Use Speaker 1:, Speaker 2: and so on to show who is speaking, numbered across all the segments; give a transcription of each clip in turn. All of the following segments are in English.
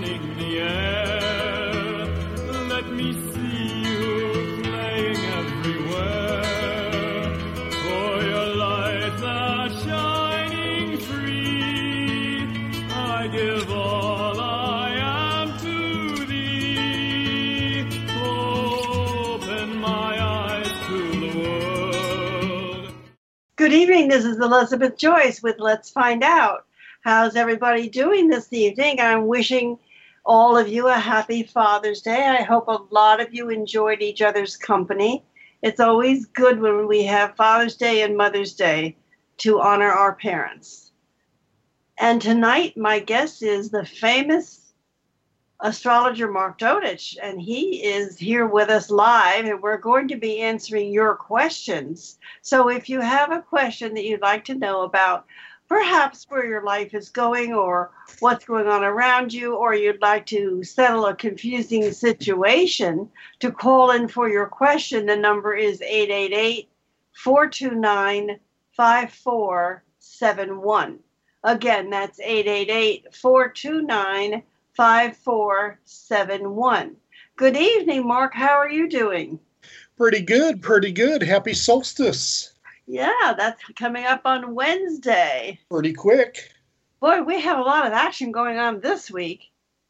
Speaker 1: turning the air. Let me see you playing everywhere. For your lights are shining free. I give all I am to thee. Open my eyes to the world.
Speaker 2: Good evening, this is Elizabeth Joyce with Let's Find Out. How's everybody doing this evening? I'm wishing all of you a happy Father's Day. I hope a lot of you enjoyed each other's company. It's always good when we have Father's Day and Mother's Day to honor our parents. And tonight, my guest is the famous astrologer Mark Dodich, and he is here with us live, and we're going to be answering your questions. So if you have a question that you'd like to know about perhaps where your life is going or what's going on around you, or you'd like to settle a confusing situation, to call in for your question, the number is 888-429-5471. Again, that's 888-429-5471. Good evening, Mark. How are you doing?
Speaker 3: Pretty good. Happy solstice.
Speaker 2: Yeah, that's coming up on Wednesday.
Speaker 3: Pretty quick.
Speaker 2: Boy, we have a lot of action going on this week.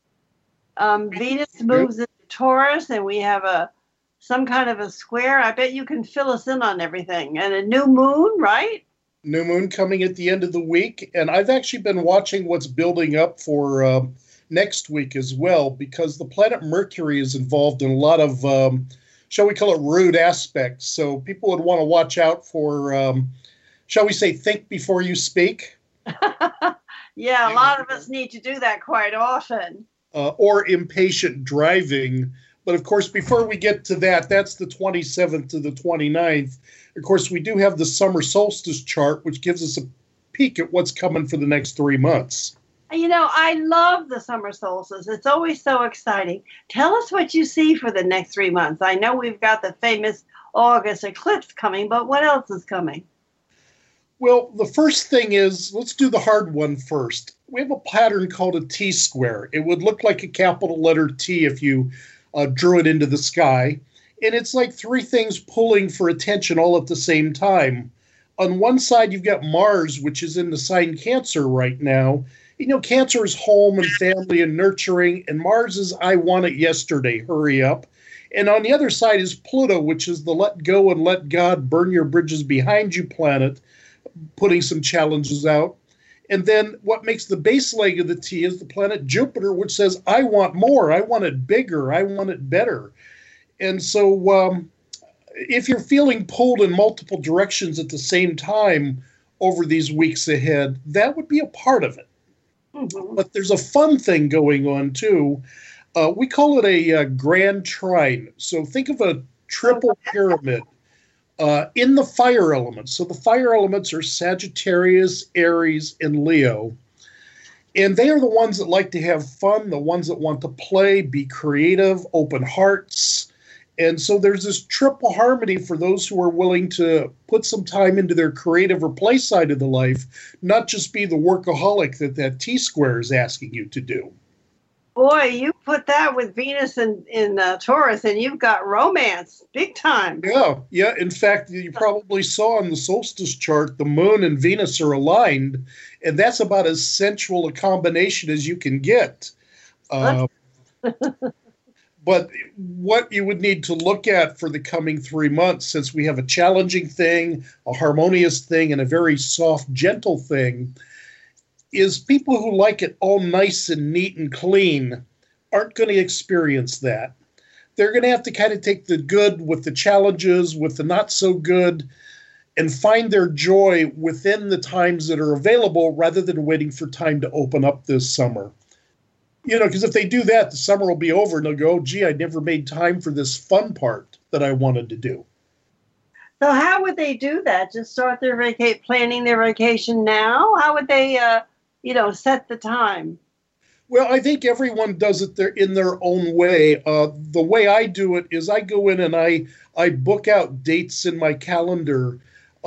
Speaker 2: Venus moves into Taurus, and we have some kind of a square. I bet you can fill us in on everything. And a new moon, right?
Speaker 3: New moon coming at the end of the week. And I've actually been watching what's building up for next week as well, because the planet Mercury is involved in a lot of shall we call it rude aspects. So people would want to watch out for, shall we say, think before you speak.
Speaker 2: Yeah, a lot of us need to do that quite often.
Speaker 3: Or impatient driving. But of course, before we get to that, that's the 27th to the 29th. Of course, we do have the summer solstice chart, which gives us a peek at what's coming for the next 3 months.
Speaker 2: You know, I love the summer solstice. It's always so exciting. Tell us what you see for the next 3 months. I know we've got the famous August eclipse coming, but what else is coming?
Speaker 3: Well, the first thing is, let's do the hard one first. We have a pattern called a T-square. It would look like a capital letter T if you drew it into the sky. And it's like three things pulling for attention all at the same time. On one side, you've got Mars, which is in the sign Cancer right now. You know, Cancer is home and family and nurturing, and Mars is I want it yesterday, hurry up. And on the other side is Pluto, which is the let go and let God burn your bridges behind you planet, putting some challenges out. And then what makes the base leg of the T is the planet Jupiter, which says, I want more, I want it bigger, I want it better. And so if you're feeling pulled in multiple directions at the same time over these weeks ahead, that would be a part of it. Mm-hmm. But there's a fun thing going on, too. We call it a grand trine. So think of a triple pyramid in the fire elements. So the fire elements are Sagittarius, Aries, and Leo. And they are the ones that like to have fun, the ones that want to play, be creative, open hearts. And so there's this triple harmony for those who are willing to put some time into their creative or play side of the life, not just be the workaholic that T-square is asking you to do.
Speaker 2: Boy, you put that with Venus in Taurus, and you've got romance, big time.
Speaker 3: Yeah. In fact, you probably saw on the solstice chart, the moon and Venus are aligned, and that's about as sensual a combination as you can get. But what you would need to look at for the coming 3 months, since we have a challenging thing, a harmonious thing, and a very soft, gentle thing, is people who like it all nice and neat and clean aren't going to experience that. They're going to have to kind of take the good with the challenges, with the not so good, and find their joy within the times that are available rather than waiting for time to open up this summer. You know, because if they do that, the summer will be over and they'll go, gee, I never made time for this fun part that I wanted to do.
Speaker 2: So how would they do that? Just start their planning their vacation now? How would they, set the time?
Speaker 3: Well, I think everyone does it in their own way. The way I do it is I go in and I book out dates in my calendar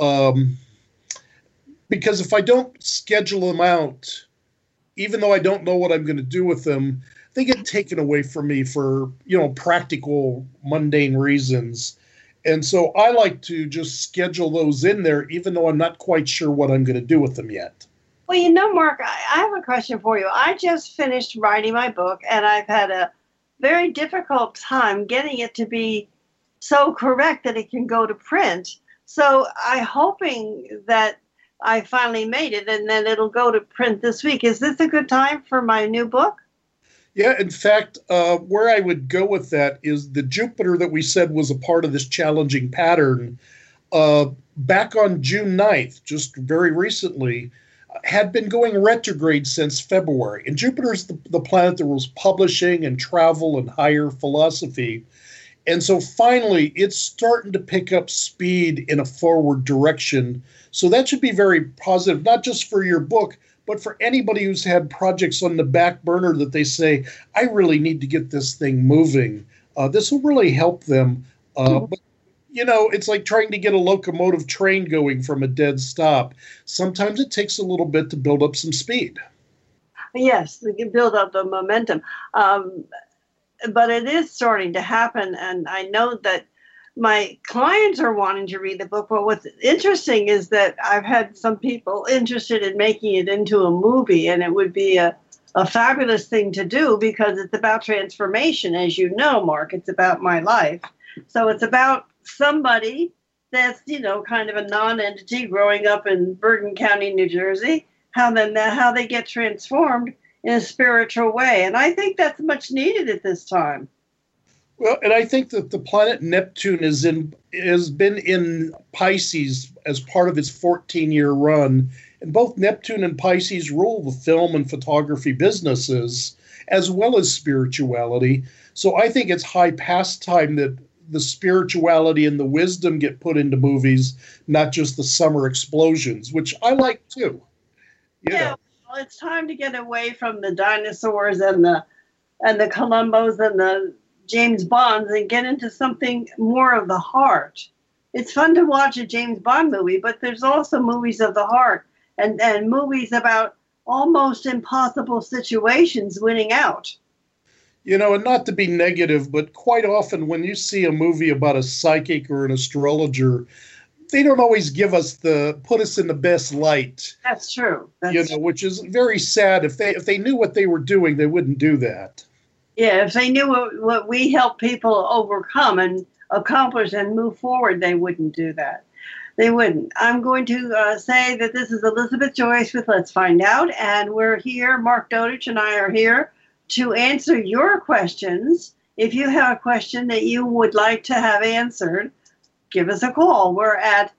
Speaker 3: because if I don't schedule them out, even though I don't know what I'm going to do with them, they get taken away from me for, practical, mundane reasons. And so I like to just schedule those in there, even though I'm not quite sure what I'm going to do with them yet.
Speaker 2: Well, Mark, I have a question for you. I just finished writing my book, and I've had a very difficult time getting it to be so correct that it can go to print. So I'm hoping that I finally made it, and then it'll go to print this week. Is this a good time for my new book?
Speaker 3: Yeah, in fact, where I would go with that is the Jupiter that we said was a part of this challenging pattern, back on June 9th, just very recently, had been going retrograde since February. And Jupiter's the planet that was publishing and travel and higher philosophy. And so finally, it's starting to pick up speed in a forward direction. So that should be very positive, not just for your book, but for anybody who's had projects on the back burner that they say, I really need to get this thing moving. This will really help them. But, it's like trying to get a locomotive train going from a dead stop. Sometimes it takes a little bit to build up some speed.
Speaker 2: Yes, we can build up the momentum. But it is starting to happen, and I know that my clients are wanting to read the book. But what's interesting is that I've had some people interested in making it into a movie, and it would be a fabulous thing to do because it's about transformation. As you know, Mark, it's about my life. So it's about somebody that's, kind of a non-entity growing up in Bergen County, New Jersey, how they get transformed in a spiritual way. And I think that's much needed at this time.
Speaker 3: Well, and I think that the planet Neptune has been in Pisces as part of its 14-year run. And both Neptune and Pisces rule the film and photography businesses, as well as spirituality. So I think it's high past time that the spirituality and the wisdom get put into movies, not just the summer explosions, which I like too.
Speaker 2: Yeah, well, it's time to get away from the dinosaurs and the Columbos and the James Bonds and get into something more of the heart. It's fun to watch a James Bond movie, but there's also movies of the heart and movies about almost impossible situations winning out.
Speaker 3: And not to be negative, but quite often when you see a movie about a psychic or an astrologer, they don't always put us in the best light.
Speaker 2: That's true.
Speaker 3: Which is very sad. If they knew what they were doing, they wouldn't do that.
Speaker 2: Yeah, if they knew what we help people overcome and accomplish and move forward, they wouldn't do that. They wouldn't. I'm going to say that this is Elizabeth Joyce with Let's Find Out, and we're here, Mark Dodich and I are here to answer your questions. If you have a question that you would like to have answered, give us a call. We're at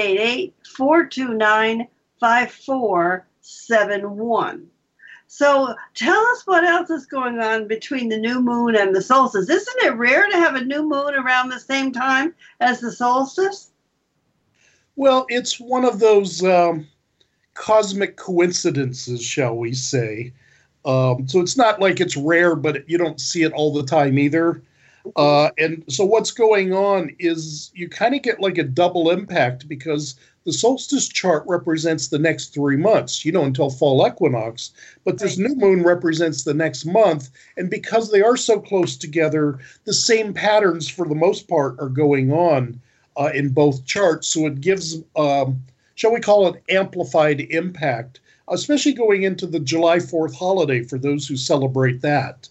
Speaker 2: 888-429-5471. So tell us what else is going on between the new moon and the solstice. Isn't it rare to have a new moon around the same time as the solstice?
Speaker 3: Well, it's one of those cosmic coincidences, shall we say. So it's not like it's rare, but you don't see it all the time either. And so what's going on is you kind of get like a double impact because the solstice chart represents the next 3 months, until fall equinox. But this new moon represents the next month. And because they are so close together, the same patterns for the most part are going on in both charts. So it gives, shall we call it, amplified impact, especially going into the July 4th holiday for those who celebrate that.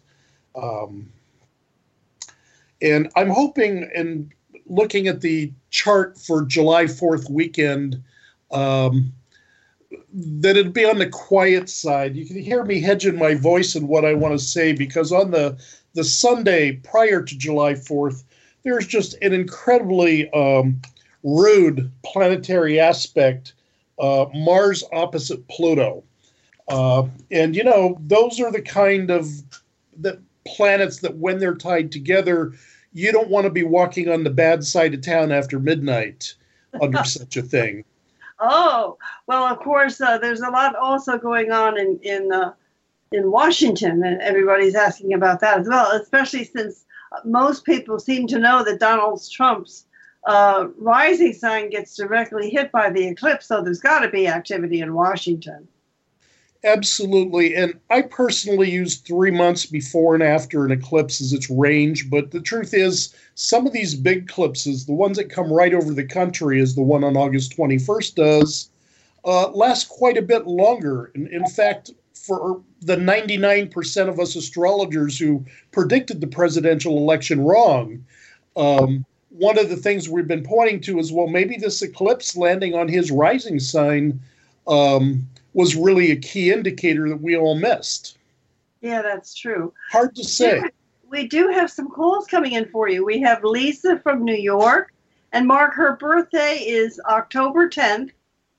Speaker 3: And I'm hoping, and looking at the chart for July 4th weekend, that it'll be on the quiet side. You can hear me hedging my voice in what I want to say, because on the Sunday prior to July 4th, there's just an incredibly rude planetary aspect, Mars opposite Pluto. And, those are the kind of the planets that when they're tied together, you don't want to be walking on the bad side of town after midnight under such a thing.
Speaker 2: Oh, well, of course, there's a lot also going on in Washington, and everybody's asking about that as well, especially since most people seem to know that Donald Trump's rising sign gets directly hit by the eclipse, so there's got to be activity in Washington.
Speaker 3: Absolutely. And I personally use 3 months before and after an eclipse as its range. But the truth is, some of these big eclipses, the ones that come right over the country, as the one on August 21st does, last quite a bit longer. In fact, for the 99% of us astrologers who predicted the presidential election wrong, one of the things we've been pointing to is, well, maybe this eclipse landing on his rising sign was really a key indicator that we all missed.
Speaker 2: Yeah, that's true.
Speaker 3: Hard to say.
Speaker 2: We do have some calls coming in for you. We have Lisa from New York. And Mark, her birthday is October 10th,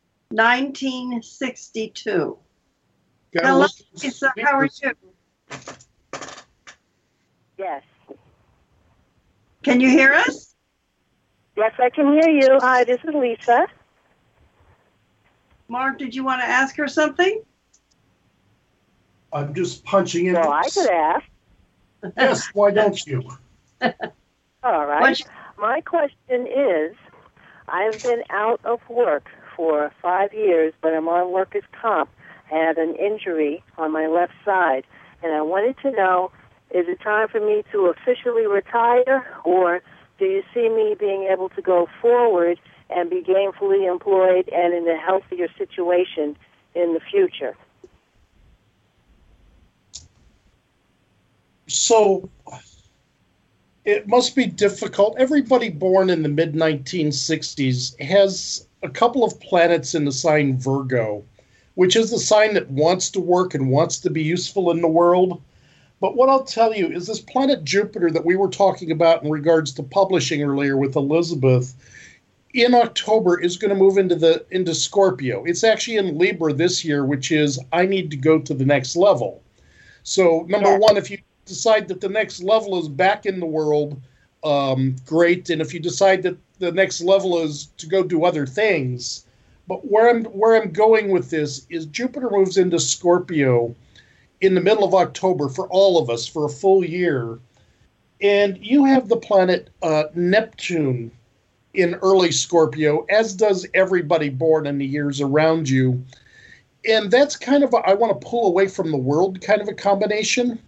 Speaker 2: 1962. Hello, Lisa. How are you?
Speaker 4: Yes.
Speaker 2: Can you hear us?
Speaker 4: Yes, I can hear you. Hi, this is Lisa.
Speaker 2: Mark, did you want to ask her something?
Speaker 3: I'm just punching in.
Speaker 4: Well, I could ask.
Speaker 3: Yes, why don't you?
Speaker 4: All right. My question is, I've been out of work for 5 years, but I'm on workers' comp. I had an injury on my left side, and I wanted to know, is it time for me to officially retire, or do you see me being able to go forward and be gainfully employed and in a healthier situation in the future?
Speaker 3: So it must be difficult. Everybody born in the mid-1960s has a couple of planets in the sign Virgo, which is the sign that wants to work and wants to be useful in the world. But what I'll tell you is this planet Jupiter that we were talking about in regards to publishing earlier with Elizabeth, in October is going to move into Scorpio. It's actually in Libra this year, which is I need to go to the next level. So number one, if you decide that the next level is back in the world, great. And if you decide that the next level is to go do other things, but where I'm going with this is Jupiter moves into Scorpio in the middle of October for all of us for a full year, and you have the planet Neptune in early Scorpio, as does everybody born in the years around you. And that's kind of I want to pull away from the world kind of a combination.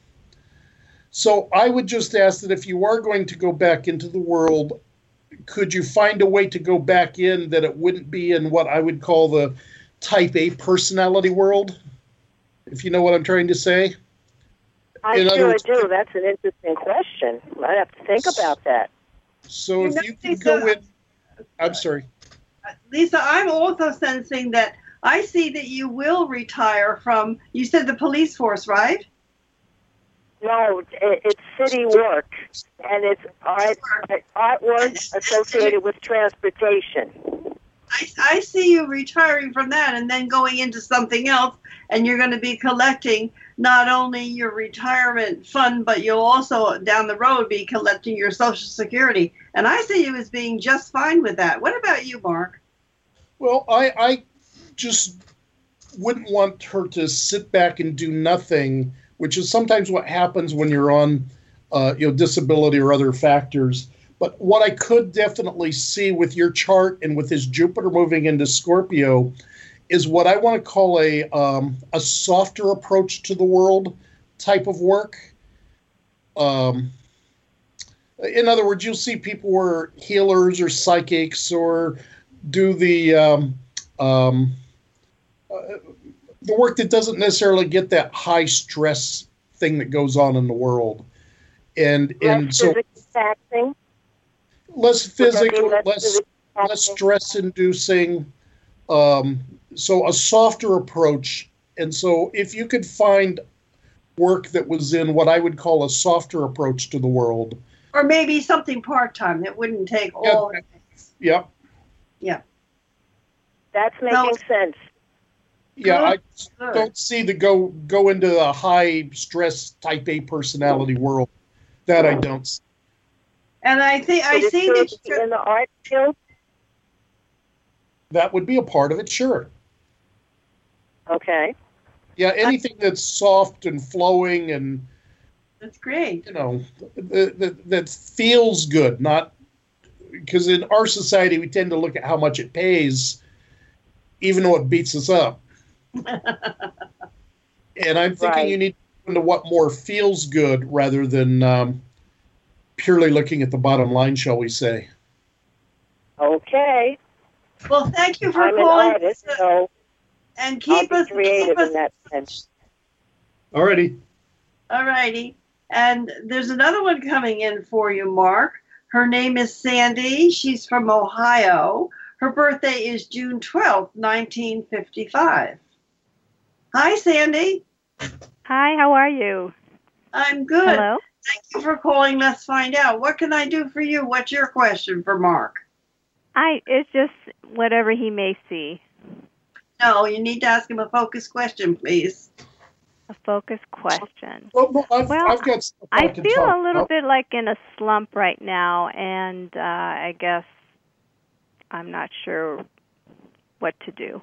Speaker 3: So I would just ask that if you are going to go back into the world, could you find a way to go back in that it wouldn't be in what I would call the type A personality world? If you know what I'm trying to say?
Speaker 4: I sure do. That's an interesting question. I'd have to think about that.
Speaker 3: So if you can go in... I'm sorry.
Speaker 2: Lisa, I'm also sensing that I see that you will retire from, you said the police force, right?
Speaker 4: No, it's city work, and it's artwork associated with transportation.
Speaker 2: I see you retiring from that and then going into something else, and you're going to be collecting not only your retirement fund, but you'll also, down the road, be collecting your Social Security. And I see you as being just fine with that. What about you, Mark?
Speaker 3: Well, I just wouldn't want her to sit back and do nothing, which is sometimes what happens when you're on disability or other factors. But what I could definitely see with your chart and with his Jupiter moving into Scorpio is what I want to call a softer approach to the world type of work. In other words, you'll see people who are healers or psychics or do the work that doesn't necessarily get that high stress thing that goes on in the world. And so
Speaker 4: taxing.
Speaker 3: Less physical, less stress inducing. So a softer approach. And so if you could find work that was in what I would call a softer approach to the world.
Speaker 2: Or maybe something part-time that wouldn't take all of it.
Speaker 3: Yeah.
Speaker 2: Yeah.
Speaker 4: That's making sense.
Speaker 3: Yeah, I don't see the go into a high stress type A personality world. That I don't see.
Speaker 2: And I see that you're
Speaker 4: in the art field.
Speaker 3: That would be a part of it, sure.
Speaker 4: Okay.
Speaker 3: Yeah, anything that's soft and flowing and
Speaker 2: that's great.
Speaker 3: That feels good, not because in our society we tend to look at how much it pays, even though it beats us up. And I'm thinking you need to go into what more feels good rather than purely looking at the bottom line, shall we say.
Speaker 4: Okay.
Speaker 2: Well, thank you for
Speaker 4: I'm
Speaker 2: calling.
Speaker 4: an artist, so
Speaker 2: and keep
Speaker 4: I'll
Speaker 2: us
Speaker 4: be creative
Speaker 2: keep us
Speaker 4: in that sense.
Speaker 3: All righty.
Speaker 2: All righty. And there's another one coming in for you, Mark. Her name is Sandy. She's from Ohio. Her birthday is June 12th, 1955. Hi, Sandy.
Speaker 5: Hi, how are you?
Speaker 2: I'm good.
Speaker 5: Hello.
Speaker 2: Thank you for calling. Let's find out. What can I do for you? What's your question for Mark?
Speaker 5: It's just whatever he may see.
Speaker 2: No, you need to ask him a focused question, please.
Speaker 5: A focused question.
Speaker 3: Well, I've got stuff
Speaker 5: I
Speaker 3: can
Speaker 5: feel
Speaker 3: talk
Speaker 5: a little
Speaker 3: about.
Speaker 5: bit like in a slump right now, and I guess I'm not sure what to do.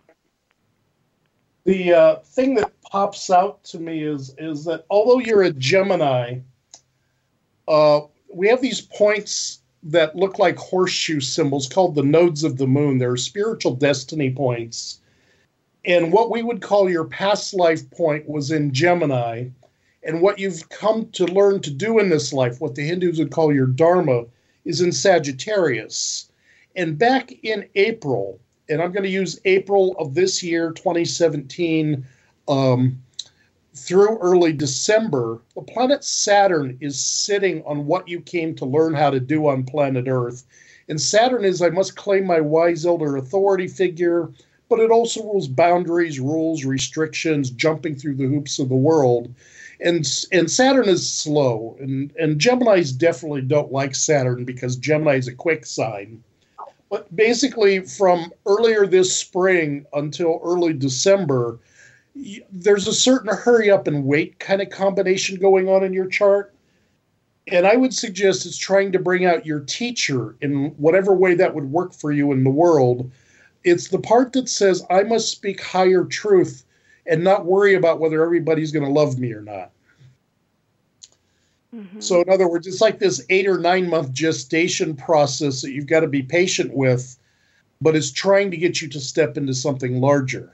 Speaker 3: The thing that pops out to me is that although you're a Gemini, we have these points that look like horseshoe symbols called the nodes of the moon. They're spiritual destiny points. And what we would call your past life point was in Gemini. And what you've come to learn to do in this life, what the Hindus would call your Dharma, is in Sagittarius. And back in April, and I'm going to use April of this year, 2017, through early December, the planet Saturn is sitting on what you came to learn how to do on planet Earth. And Saturn is, I must claim my wise elder authority figure, but it also rules boundaries, rules, restrictions, jumping through the hoops of the world. And Saturn is slow. And Geminis definitely don't like Saturn because Gemini is a quick sign. But basically, from earlier this spring until early December, there's a certain hurry up and wait kind of combination going on in your chart. And I would suggest it's trying to bring out your teacher in whatever way that would work for you in the world. It's the part that says, I must speak higher truth and not worry about whether everybody's going to love me or not. Mm-hmm. So in other words, it's like this 8 or 9 month gestation process that you've got to be patient with, but it's trying to get you to step into something larger.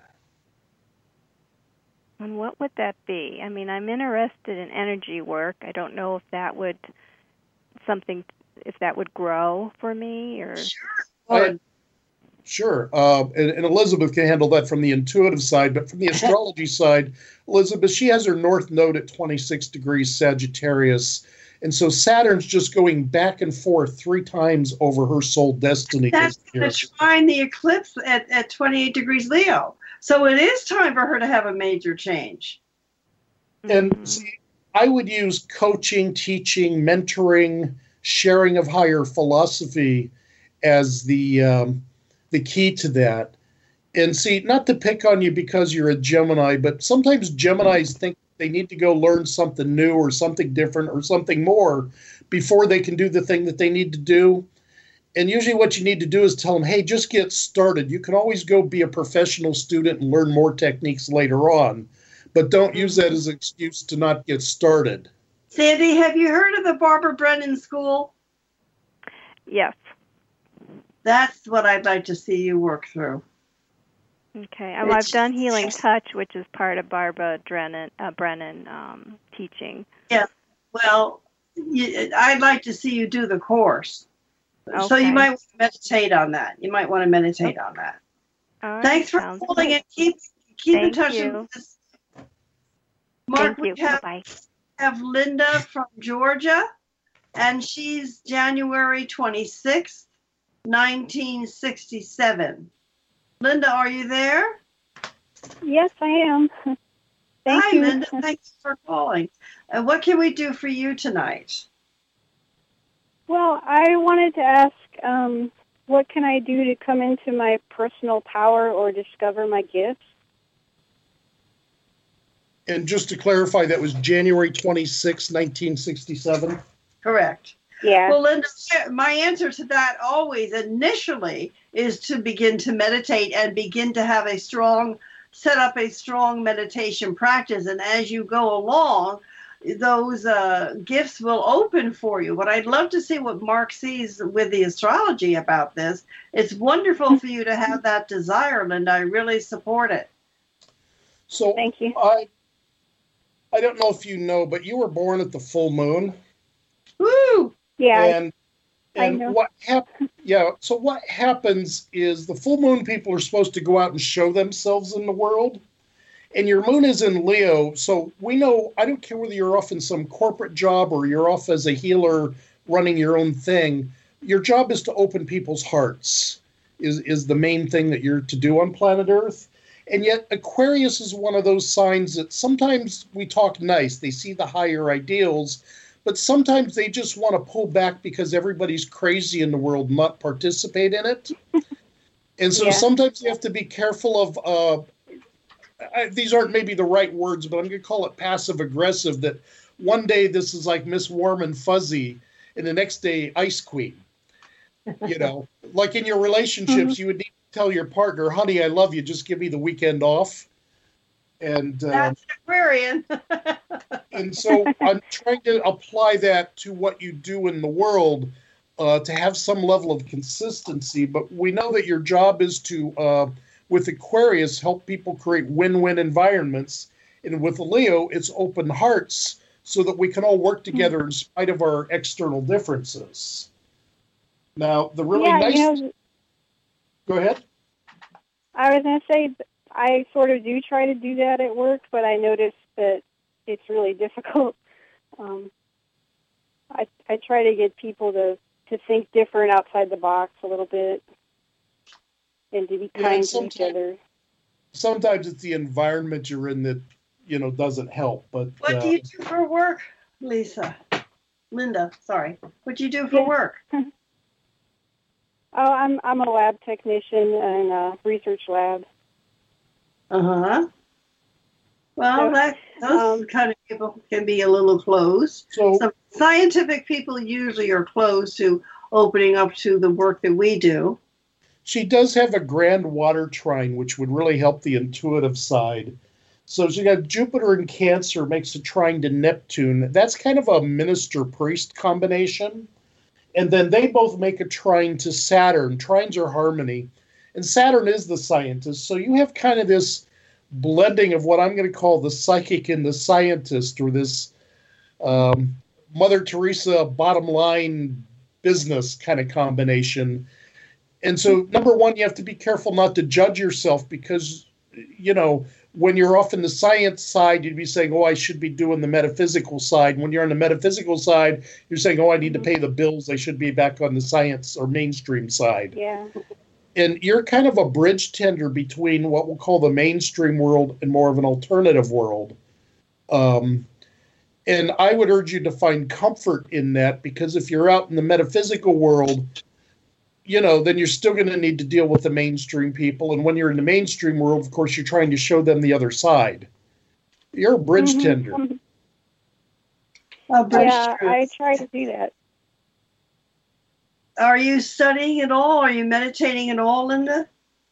Speaker 5: And what would that be? I mean, I'm interested in energy work. I don't know if that would grow for me or.
Speaker 3: Sure. And Elizabeth can handle that from the intuitive side, but from the astrology side, Elizabeth, she has her north node at 26 degrees Sagittarius. And so Saturn's just going back and forth 3 times over her soul destiny.
Speaker 2: That's going to trine the eclipse at 28 degrees Leo. So it is time for her to have a major change.
Speaker 3: And see, I would use coaching, teaching, mentoring, sharing of higher philosophy as the key to that. And see, not to pick on you because you're a Gemini, but sometimes Geminis think they need to go learn something new or something different or something more before they can do the thing that they need to do. And usually what you need to do is tell them, hey, just get started. You can always go be a professional student and learn more techniques later on, but don't use that as an excuse to not get started.
Speaker 2: Sandy, have you heard of the Barbara Brennan School?
Speaker 5: Yes.
Speaker 2: That's what I'd like to see you work through.
Speaker 5: Okay. Well, I've done Healing Touch, which is part of Barbara Brennan teaching. Yeah.
Speaker 2: Well, I'd like to see you do the course.
Speaker 5: Okay.
Speaker 2: So you might want to meditate on that. On that.
Speaker 5: All right.
Speaker 2: Thanks for calling and keep in touch with us. Mark,
Speaker 5: Thank you. Bye-bye.
Speaker 2: We have Linda from Georgia, and she's January 26th, 1967. Linda, are you there?
Speaker 6: Yes, I am.
Speaker 2: Hi, Linda. Thanks for calling. What can we do for you tonight?
Speaker 6: Well, I wanted to ask, what can I do to come into my personal power or discover my gifts?
Speaker 3: And just to clarify, that was January 26, 1967?
Speaker 2: Correct.
Speaker 6: Yeah.
Speaker 2: Well, Linda, my answer to that always initially is to begin to meditate and begin to have set up a strong meditation practice. And as you go along, those gifts will open for you. But I'd love to see what Mark sees with the astrology about this. It's wonderful for you to have that desire, Linda. I really support it.
Speaker 3: So
Speaker 6: thank you.
Speaker 3: I don't know if you know, but you were born at the full moon.
Speaker 2: Woo!
Speaker 6: Yeah,
Speaker 3: And
Speaker 6: I know.
Speaker 3: So what happens is the full moon people are supposed to go out and show themselves in the world. And your moon is in Leo, so we know, I don't care whether you're off in some corporate job or you're off as a healer running your own thing. Your job is to open people's hearts, is the main thing that you're to do on planet Earth. And yet Aquarius is one of those signs that sometimes we talk nice. They see the higher ideals, but sometimes they just want to pull back because everybody's crazy in the world, not participate in it. And so sometimes you have to be careful of, these aren't maybe the right words, but I'm going to call it passive aggressive, that one day this is like Miss Warm and Fuzzy, and the next day Ice Queen. You know, like in your relationships, you would need to tell your partner, honey, I love you, just give me the weekend off. And
Speaker 2: that's Aquarian.
Speaker 3: and so I'm trying to apply that to what you do in the world to have some level of consistency. But we know that your job is to, with Aquarius, help people create win-win environments. And with Leo, it's open hearts so that we can all work together in spite of our external differences. Now, the really nice... Go ahead.
Speaker 6: I was going to say, I sort of do try to do that at work, but I noticed that it's really difficult. I try to get people to think different outside the box a little bit and to be kind to each other.
Speaker 3: Sometimes it's the environment you're in that, doesn't help. But
Speaker 2: what do you do for work, Linda, sorry. What do you do for work?
Speaker 6: Oh, I'm a lab technician in a research lab.
Speaker 2: Uh-huh. Well, those kind of people can be a little closed. So some scientific people usually are closed to opening up to the work that we do.
Speaker 3: She does have a grand water trine, which would really help the intuitive side. So she got Jupiter in Cancer, makes a trine to Neptune. That's kind of a minister-priest combination. And then they both make a trine to Saturn. Trines are harmony. And Saturn is the scientist. So you have kind of this blending of what I'm going to call the psychic and the scientist, or this Mother Teresa bottom line business kind of combination. And so, number one, you have to be careful not to judge yourself because, when you're off in the science side, you'd be saying, oh, I should be doing the metaphysical side. When you're on the metaphysical side, you're saying, oh, I need to pay the bills. I should be back on the science or mainstream side.
Speaker 6: Yeah.
Speaker 3: And you're kind of a bridge tender between what we'll call the mainstream world and more of an alternative world. And I would urge you to find comfort in that, because if you're out in the metaphysical world, then you're still going to need to deal with the mainstream people. And when you're in the mainstream world, of course, you're trying to show them the other side. You're a bridge tender.
Speaker 6: I try to do that.
Speaker 2: Are you studying at all? Are you meditating at all, Linda?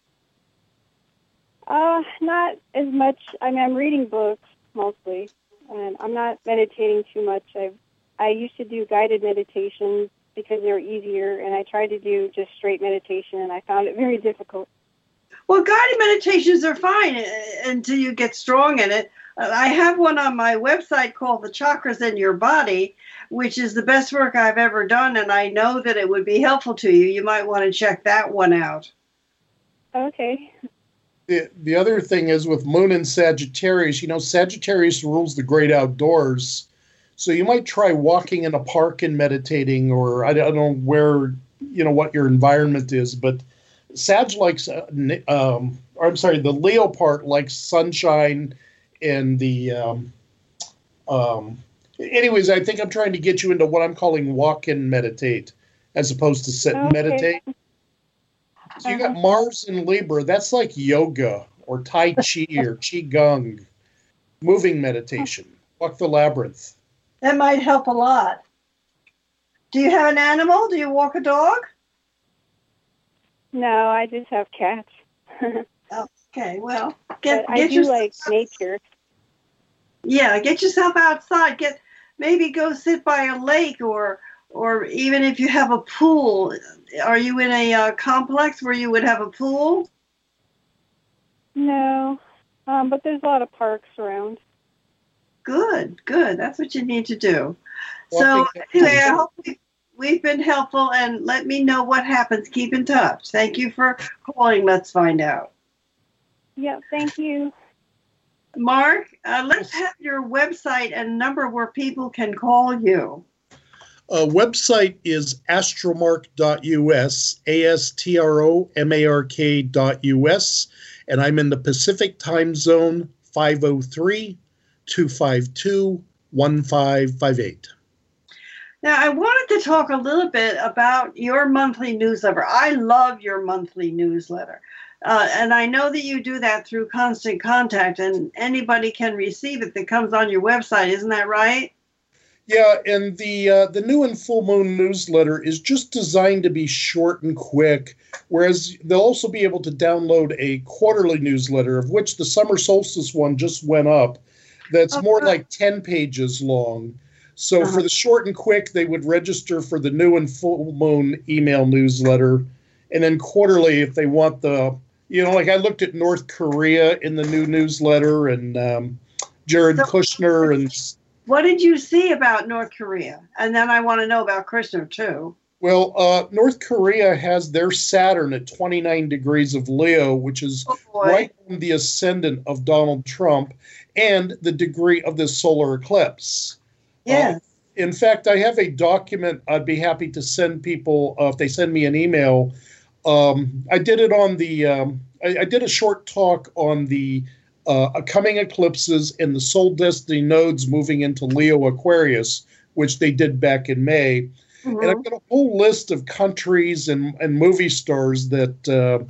Speaker 6: Not as much. I'm reading books mostly, and I'm not meditating too much. I used to do guided meditations because they were easier, and I tried to do just straight meditation, and I found it very difficult.
Speaker 2: Well, guided meditations are fine until you get strong in it. I have one on my website called The Chakras in Your Body, which is the best work I've ever done, and I know that it would be helpful to you. You might want to check that one out.
Speaker 6: Okay.
Speaker 3: The other thing is with Moon in Sagittarius, Sagittarius rules the great outdoors. So you might try walking in a park and meditating, or I don't know where, what your environment is, but Sag likes, the Leo part likes sunshine and the, anyways, I think I'm trying to get you into what I'm calling walk and meditate as opposed to sit and meditate. So you got Mars in Libra. That's like yoga or Tai Chi or Qigong, moving meditation. Walk the labyrinth.
Speaker 2: That might help a lot. Do you have an animal? Do you walk a dog?
Speaker 6: No, I just have cats.
Speaker 2: Okay, well,
Speaker 6: I do like nature.
Speaker 2: Yeah, get yourself outside. Maybe go sit by a lake, or even if you have a pool. Are you in a complex where you would have a pool?
Speaker 6: No, but there's a lot of parks around.
Speaker 2: Good, good. That's what you need to do.
Speaker 3: Well,
Speaker 2: So anyway, I hope we've been helpful, and let me know what happens. Keep in touch. Thank you for calling. Let's find out.
Speaker 6: Yeah, thank you.
Speaker 2: Mark, let's have your website and number where people can call you.
Speaker 3: Website is astromark.us, astromark.us, and I'm in the Pacific time zone, 503-252-1558.
Speaker 2: Now, I wanted to talk a little bit about your monthly newsletter. I love your monthly newsletter. And I know that you do that through Constant Contact, and anybody can receive it that comes on your website. Isn't that right?
Speaker 3: Yeah, and the New and Full Moon newsletter is just designed to be short and quick, whereas they'll also be able to download a quarterly newsletter, of which the summer solstice one just went up, that's more like 10 pages long. So for the short and quick, they would register for the New and Full Moon email newsletter, and then quarterly, if they want the, like I looked at North Korea in the new newsletter, and Jared Kushner and...
Speaker 2: What did you see about North Korea? And then I want to know about Kushner, too.
Speaker 3: Well, North Korea has their Saturn at 29 degrees of Leo, which is right on the ascendant of Donald Trump, and the degree of this solar eclipse.
Speaker 2: Yes.
Speaker 3: In fact, I have a document I'd be happy to send people if they send me an email. I did it on the, I did a short talk on the coming eclipses and the soul destiny nodes moving into Leo Aquarius, which they did back in May. Mm-hmm. And I've got a whole list of countries and movie stars that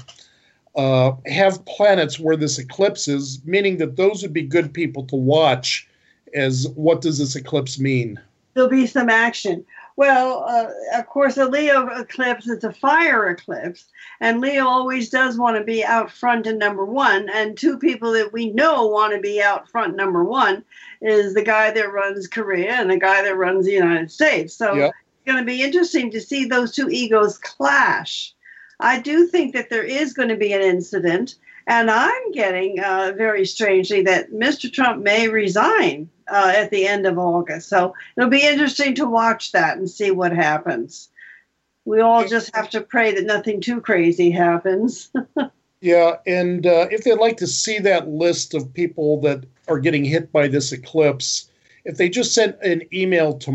Speaker 3: have planets where this eclipse is, meaning that those would be good people to watch as what does this eclipse mean?
Speaker 2: There'll be some action. Well, of course, a Leo eclipse is a fire eclipse, and Leo always does want to be out front and number one. And two people that we know want to be out front number one is the guy that runs Korea and the guy that runs the United States. So It's going to be interesting to see those two egos clash. I do think that there is going to be an incident, and I'm getting very strangely that Mr. Trump may resign at the end of August. So it'll be interesting to watch that and see what happens. We all just have to pray that nothing too crazy happens.
Speaker 3: Yeah, and if they'd like to see that list of people that are getting hit by this eclipse, if they just send an email to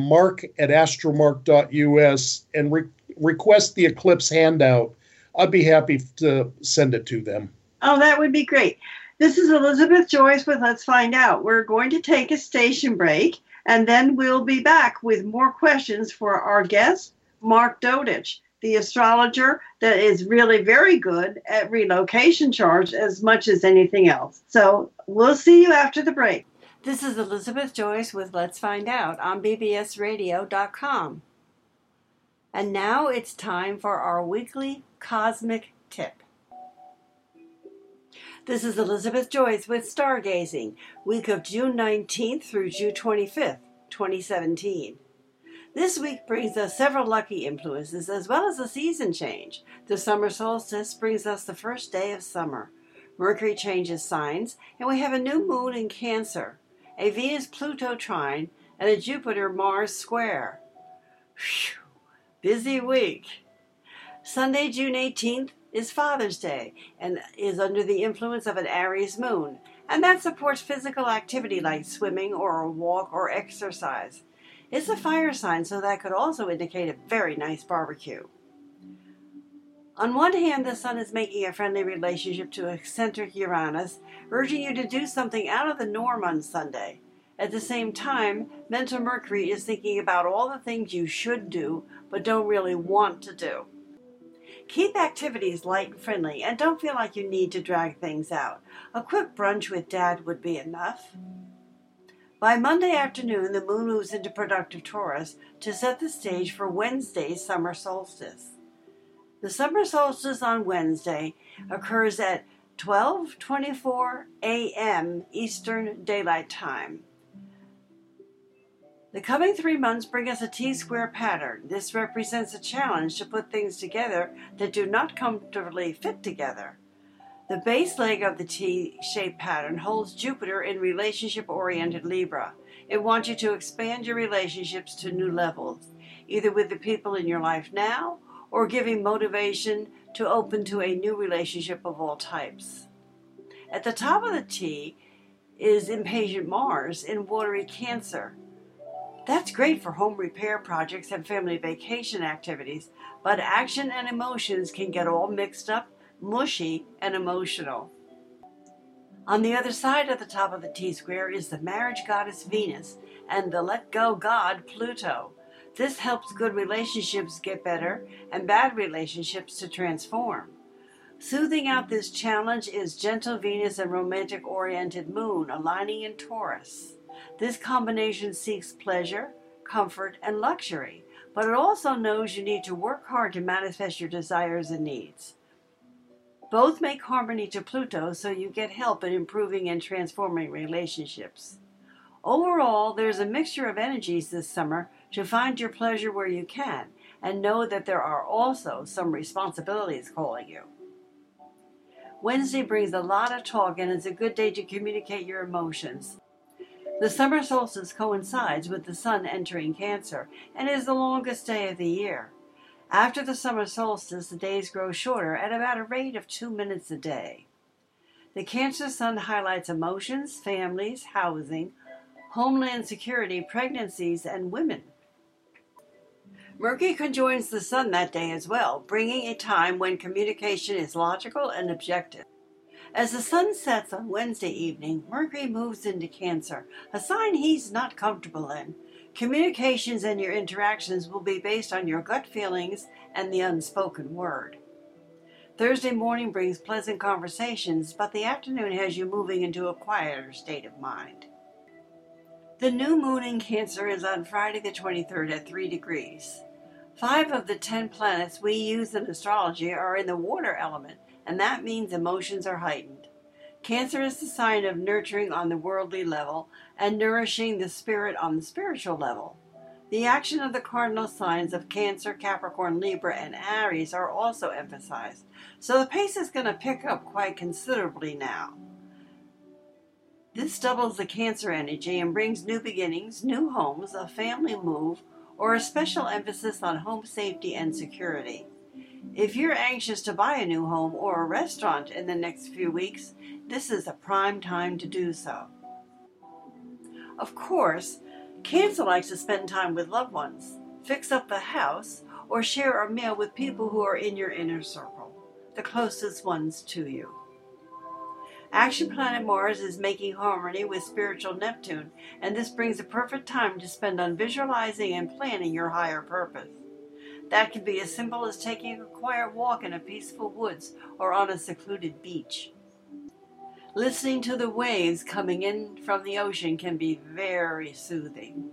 Speaker 3: mark@astromark.us and request the eclipse handout, I'd be happy to send it to them.
Speaker 2: Oh, that would be great. This is Elizabeth Joyce with Let's Find Out. We're going to take a station break, and then we'll be back with more questions for our guest, Mark Dodich, the astrologer that is really very good at relocation charts as much as anything else. So we'll see you after the break. This is Elizabeth Joyce with Let's Find Out on bbsradio.com. And now it's time for our weekly cosmic tip. This is Elizabeth Joyce with Stargazing, week of June 19th through June 25th, 2017. This week brings us several lucky influences as well as a season change. The summer solstice brings us the first day of summer. Mercury changes signs, and we have a new moon in Cancer, a Venus-Pluto trine, and a Jupiter-Mars square. Whew, busy week. Sunday, June 18th, is Father's Day and is under the influence of an Aries moon, and that supports physical activity like swimming or a walk or exercise. It's a fire sign, so that could also indicate a very nice barbecue. On one hand, the Sun is making a friendly relationship to eccentric Uranus, urging you to do something out of the norm on Sunday. At the same time, mental Mercury is thinking about all the things you should do but don't really want to do. Keep activities light and friendly, and don't feel like you need to drag things out. A quick brunch with Dad would be enough. By Monday afternoon, the moon moves into productive Taurus to set the stage for Wednesday's summer solstice. The summer solstice on Wednesday occurs at 12:24 a.m. Eastern Daylight Time. The coming 3 months bring us a T-square pattern. This represents a challenge to put things together that do not comfortably fit together. The base leg of the T-shaped pattern holds Jupiter in relationship-oriented Libra. It wants you to expand your relationships to new levels, either with the people in your life now or giving motivation to open to a new relationship of all types. At the top of the T is impatient Mars in watery Cancer. That's great for home repair projects and family vacation activities, but action and emotions can get all mixed up, mushy, and emotional. On the other side of the top of the T-square is the marriage goddess Venus and the let-go god Pluto. This helps good relationships get better and bad relationships to transform. Soothing out this challenge is gentle Venus and romantic-oriented moon aligning in Taurus. This combination seeks pleasure, comfort, and luxury, but it also knows you need to work hard to manifest your desires and needs. Both make harmony to Pluto, so you get help in improving and transforming relationships. Overall, there's a mixture of energies this summer to find your pleasure where you can, and know that there are also some responsibilities calling you. Wednesday brings a lot of talk and is a good day to communicate your emotions. The summer solstice coincides with the sun entering Cancer and is the longest day of the year. After the summer solstice, the days grow shorter at about a rate of 2 minutes a day. The Cancer sun highlights emotions, families, housing, homeland security, pregnancies, and women. Mercury conjoins the sun that day as well, bringing a time when communication is logical and objective. As the sun sets on Wednesday evening, Mercury moves into Cancer, a sign he's not comfortable in. Communications and your interactions will be based on your gut feelings and the unspoken word. Thursday morning brings pleasant conversations, but the afternoon has you moving into a quieter state of mind. The new moon in Cancer is on Friday the 23rd at 3 degrees. 5 of the 10 planets we use in astrology are in the water element, and that means emotions are heightened. Cancer is the sign of nurturing on the worldly level and nourishing the spirit on the spiritual level. The action of the cardinal signs of Cancer, Capricorn, Libra, and Aries are also emphasized, so the pace is going to pick up quite considerably now. This doubles the Cancer energy and brings new beginnings, new homes, a family move, or a special emphasis on home safety and security. If you're anxious to buy a new home or a restaurant in the next few weeks, this is a prime time to do so. Of course, Cancer likes to spend time with loved ones, fix up the house, or share a meal with people who are in your inner circle, the closest ones to you. Action planet Mars is making harmony with spiritual Neptune, and this brings a perfect time to spend on visualizing and planning your higher purpose. That can be as simple as taking a quiet walk in a peaceful woods or on a secluded beach. Listening to the waves coming in from the ocean can be very soothing.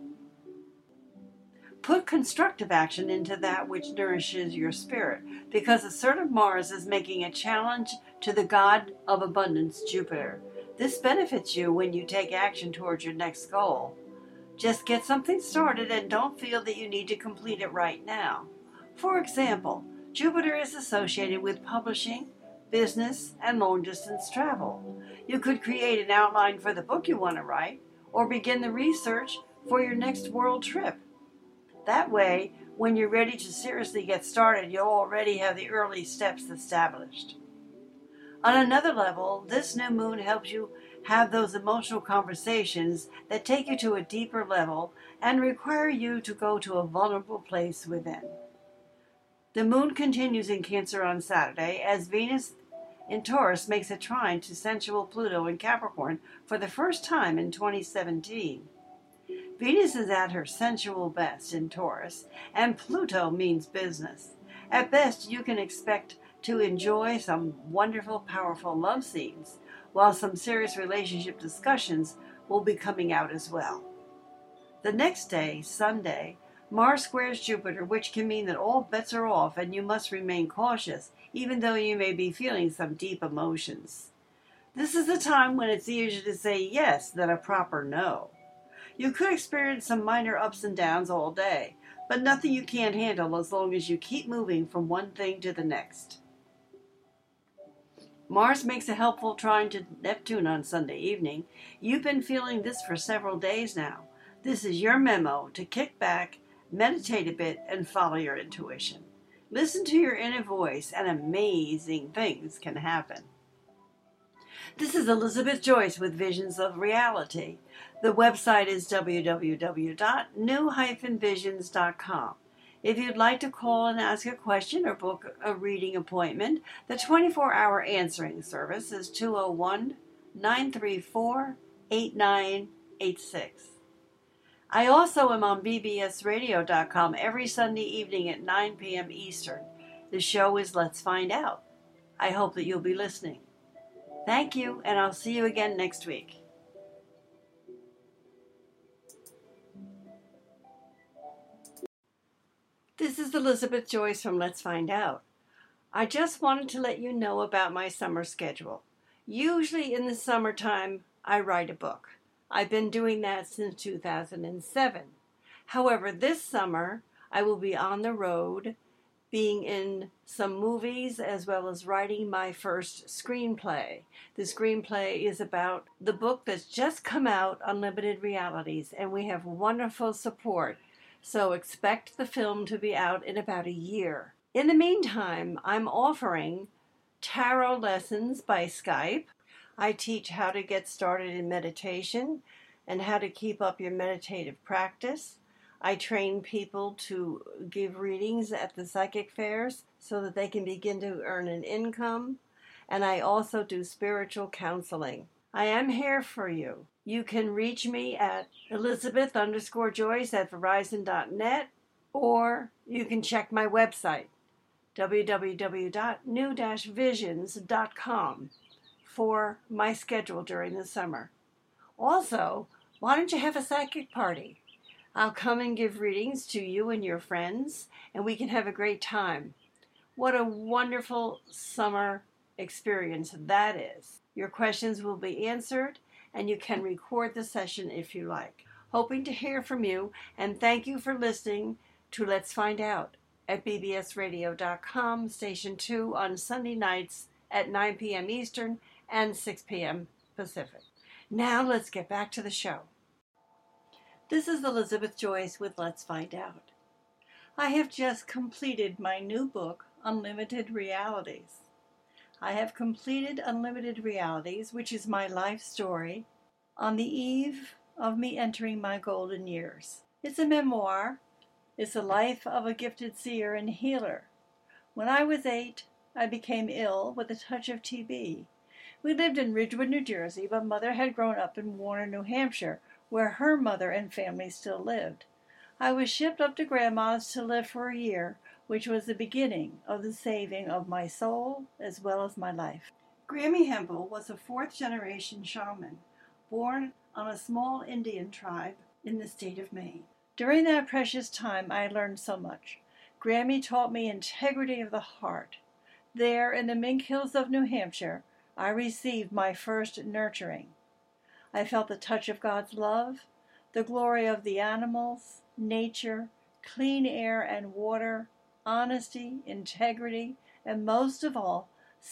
Speaker 2: Put constructive action into that which nourishes your spirit, because assertive Mars is making a challenge to the god of abundance, Jupiter. This benefits you when you take action towards your next goal. Just get something started and don't feel that you need to complete it right now. For example, Jupiter is associated with publishing, business, and long-distance travel. You could create an outline for the book you want to write, or begin the research for your next world trip. That way, when you're ready to seriously get started, you'll already have the early steps established. On another level, this new moon helps you have those emotional conversations that take you to a deeper level and require you to go to a vulnerable place within. The moon continues in Cancer on Saturday as Venus in Taurus makes a trine to sensual Pluto in Capricorn for the first time in 2017. Venus is at her sensual best in Taurus, and Pluto means business. At best, you can expect to enjoy some wonderful, powerful love scenes, while some serious relationship discussions will be coming out as well. The next day, Sunday, Mars squares Jupiter, which can mean that all bets are off and you must remain cautious, even though you may be feeling some deep emotions. This is a time when it's easier to say yes than a proper no. You could experience some minor ups and downs all day, but nothing you can't handle as long as you keep moving from one thing to the next. Mars makes a helpful trine to Neptune on Sunday evening. You've been feeling this for several days now. This is your memo to kick back, meditate a bit, and follow your intuition. Listen to your inner voice, and amazing things can happen. This is Elizabeth Joyce with Visions of Reality. The website is www.new-visions.com. If you'd like to call and ask a question or book a reading appointment, the 24-hour answering service is 201-934-8986. I also am on bbsradio.com every Sunday evening at 9 p.m. Eastern. The show is Let's Find Out. I hope that you'll be listening. Thank you, and I'll see you again next week. This is Elizabeth Joyce from Let's Find Out. I just wanted to let you know about my summer schedule. Usually in the summertime, I write a book. I've been doing that since 2007. However, this summer, I will be on the road, being in some movies, as well as writing my first screenplay. The screenplay is about the book that's just come out, Unlimited Realities, and we have wonderful support. So expect the film to be out in about a year. In the meantime, I'm offering tarot lessons by Skype. I teach how to get started in meditation and how to keep up your meditative practice. I train people to give readings at the psychic fairs so that they can begin to earn an income. And I also do spiritual counseling. I am here for you. You can reach me at Elizabeth_Joyce@Verizon.net, or you can check my website, www.new-visions.com, for my schedule during the summer. Also, why don't you have a psychic party? I'll come and give readings to you and your friends, and we can have a great time. What a wonderful summer experience that is. Your questions will be answered, and you can record the session if you like. Hoping to hear from you, and thank you for listening to Let's Find Out at bbsradio.com, Station 2, on Sunday nights at 9 p.m. Eastern and 6 p.m. Pacific. Now let's get back to the show. This is Elizabeth Joyce with Let's Find Out. I have just completed my new book, Unlimited Realities. I have completed Unlimited Realities, which is my life story, on the eve of me entering my golden years. It's a memoir. It's the life of a gifted seer and healer. When I was 8, I became ill with a touch of TB. We lived in Ridgewood, New Jersey, but Mother had grown up in Warner, New Hampshire, where her mother and family still lived. I was shipped up to Grandma's to live for a year, which was the beginning of the saving of my soul as well as my life. Grammy Hempel was a 4th-generation shaman, born on a small Indian tribe in the state of Maine. During that precious time, I learned so much. Grammy taught me integrity of the heart. There, in the Mink Hills of New Hampshire, I received my first nurturing. I felt the touch of God's love, the glory of the animals, nature, clean air and water, honesty, integrity, and most of all,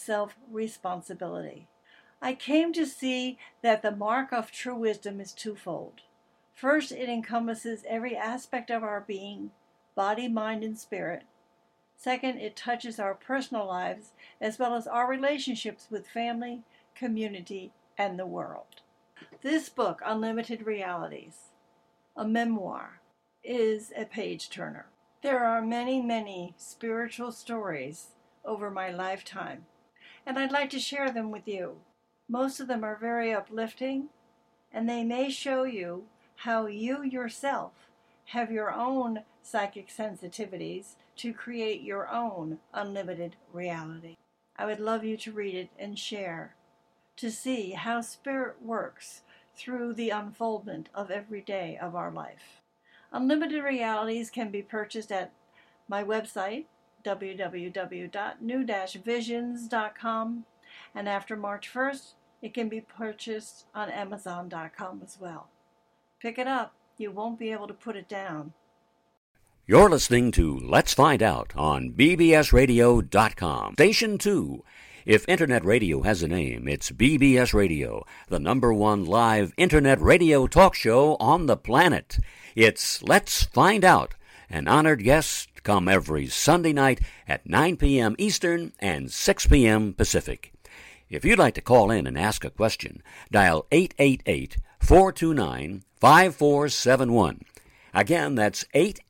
Speaker 2: self-responsibility. I came to see that the mark of true wisdom is twofold. First, it encompasses every aspect of our being, body, mind, and spirit. Second, it touches our personal lives as well as our relationships with family, community, and the world. This book, Unlimited Realities, a memoir, is a page-turner. There are many, many spiritual stories over my lifetime, and I'd like to share them with you. Most of them are very uplifting, and they may show you how you yourself have your own psychic sensitivities to create your own unlimited reality. I would love you to read it and share, to see how spirit works through the unfoldment of every day of our life. Unlimited Realities can be purchased at my website, www.new-visions.com, and after March 1st, it can be purchased on Amazon.com as well. Pick it up. You won't be able to put it down.
Speaker 7: You're listening to Let's Find Out on bbsradio.com. Station 2. If Internet radio has a name, it's BBS Radio, the #1 live Internet radio talk show on the planet. It's Let's Find Out. An honored guest come every Sunday night at 9 p.m. Eastern and 6 p.m. Pacific. If you'd like to call in and ask a question, dial 888-429-5471. Again, that's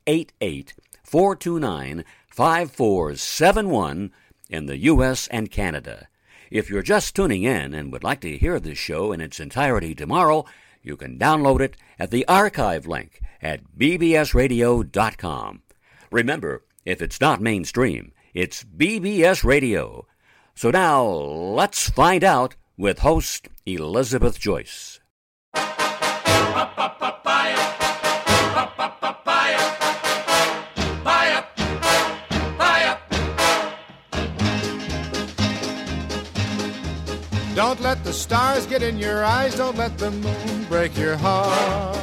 Speaker 7: 888-429-5471 in the U.S. and Canada. If you're just tuning in and would like to hear this show in its entirety tomorrow, you can download it at the archive link at bbsradio.com. Remember, if it's not mainstream, it's BBS Radio. So now, let's find out with host Elizabeth Joyce.
Speaker 8: Don't let the stars get in your eyes, don't let the moon break your heart.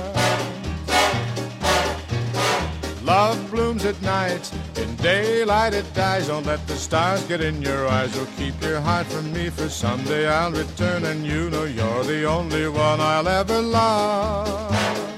Speaker 8: Love blooms at night, in daylight it dies. Don't let the stars get in your eyes, or keep your heart from me, for someday I'll return and you know you're the only one I'll ever love.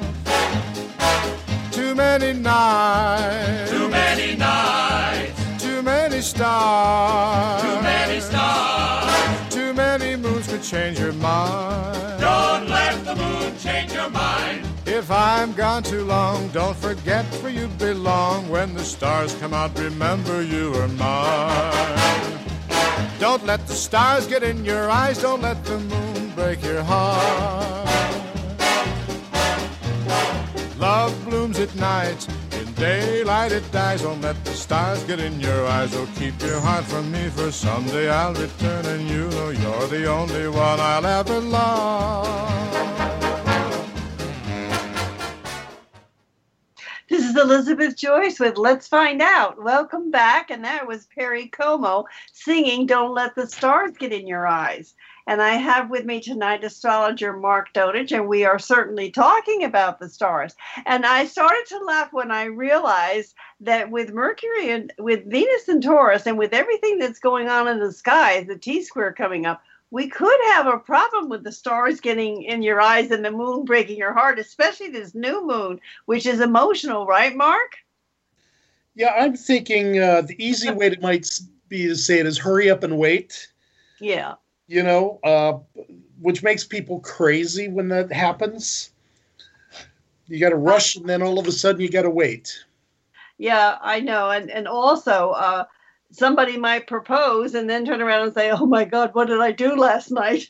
Speaker 8: Too many nights,
Speaker 1: Too many nights,
Speaker 8: too many stars,
Speaker 1: too many stars.
Speaker 8: too many moons could change your mind.
Speaker 1: Don't let the moon change your mind.
Speaker 8: If I'm gone too long, don't forget where you belong. When the stars come out, remember you are mine. Don't let the stars get in your eyes, don't let the moon break your heart. Love blooms at night, in daylight it dies. Don't let the stars get in your eyes, oh keep your heart from me, for someday I'll return and you know you're the only one I'll ever love.
Speaker 2: This is Elizabeth Joyce with Let's Find Out. Welcome back. And that was Perry Como singing Don't Let the Stars Get in Your Eyes. And I have with me tonight astrologer Mark Dodich, and we are certainly talking about the stars. And I started to laugh when I realized that with Mercury and with Venus and Taurus and with everything that's going on in the skies, the T-square coming up, we could have a problem with the stars getting in your eyes and the moon breaking your heart, especially this new moon, which is emotional, right, Mark?
Speaker 3: Yeah, I'm thinking the easy way might be to say it is hurry up and wait.
Speaker 2: Yeah.
Speaker 3: You know, which makes people crazy when that happens. You got to rush, and then all of a sudden you got to wait.
Speaker 2: Yeah, I know. And also, somebody might propose and then turn around and say, oh, my God, what did I do last night?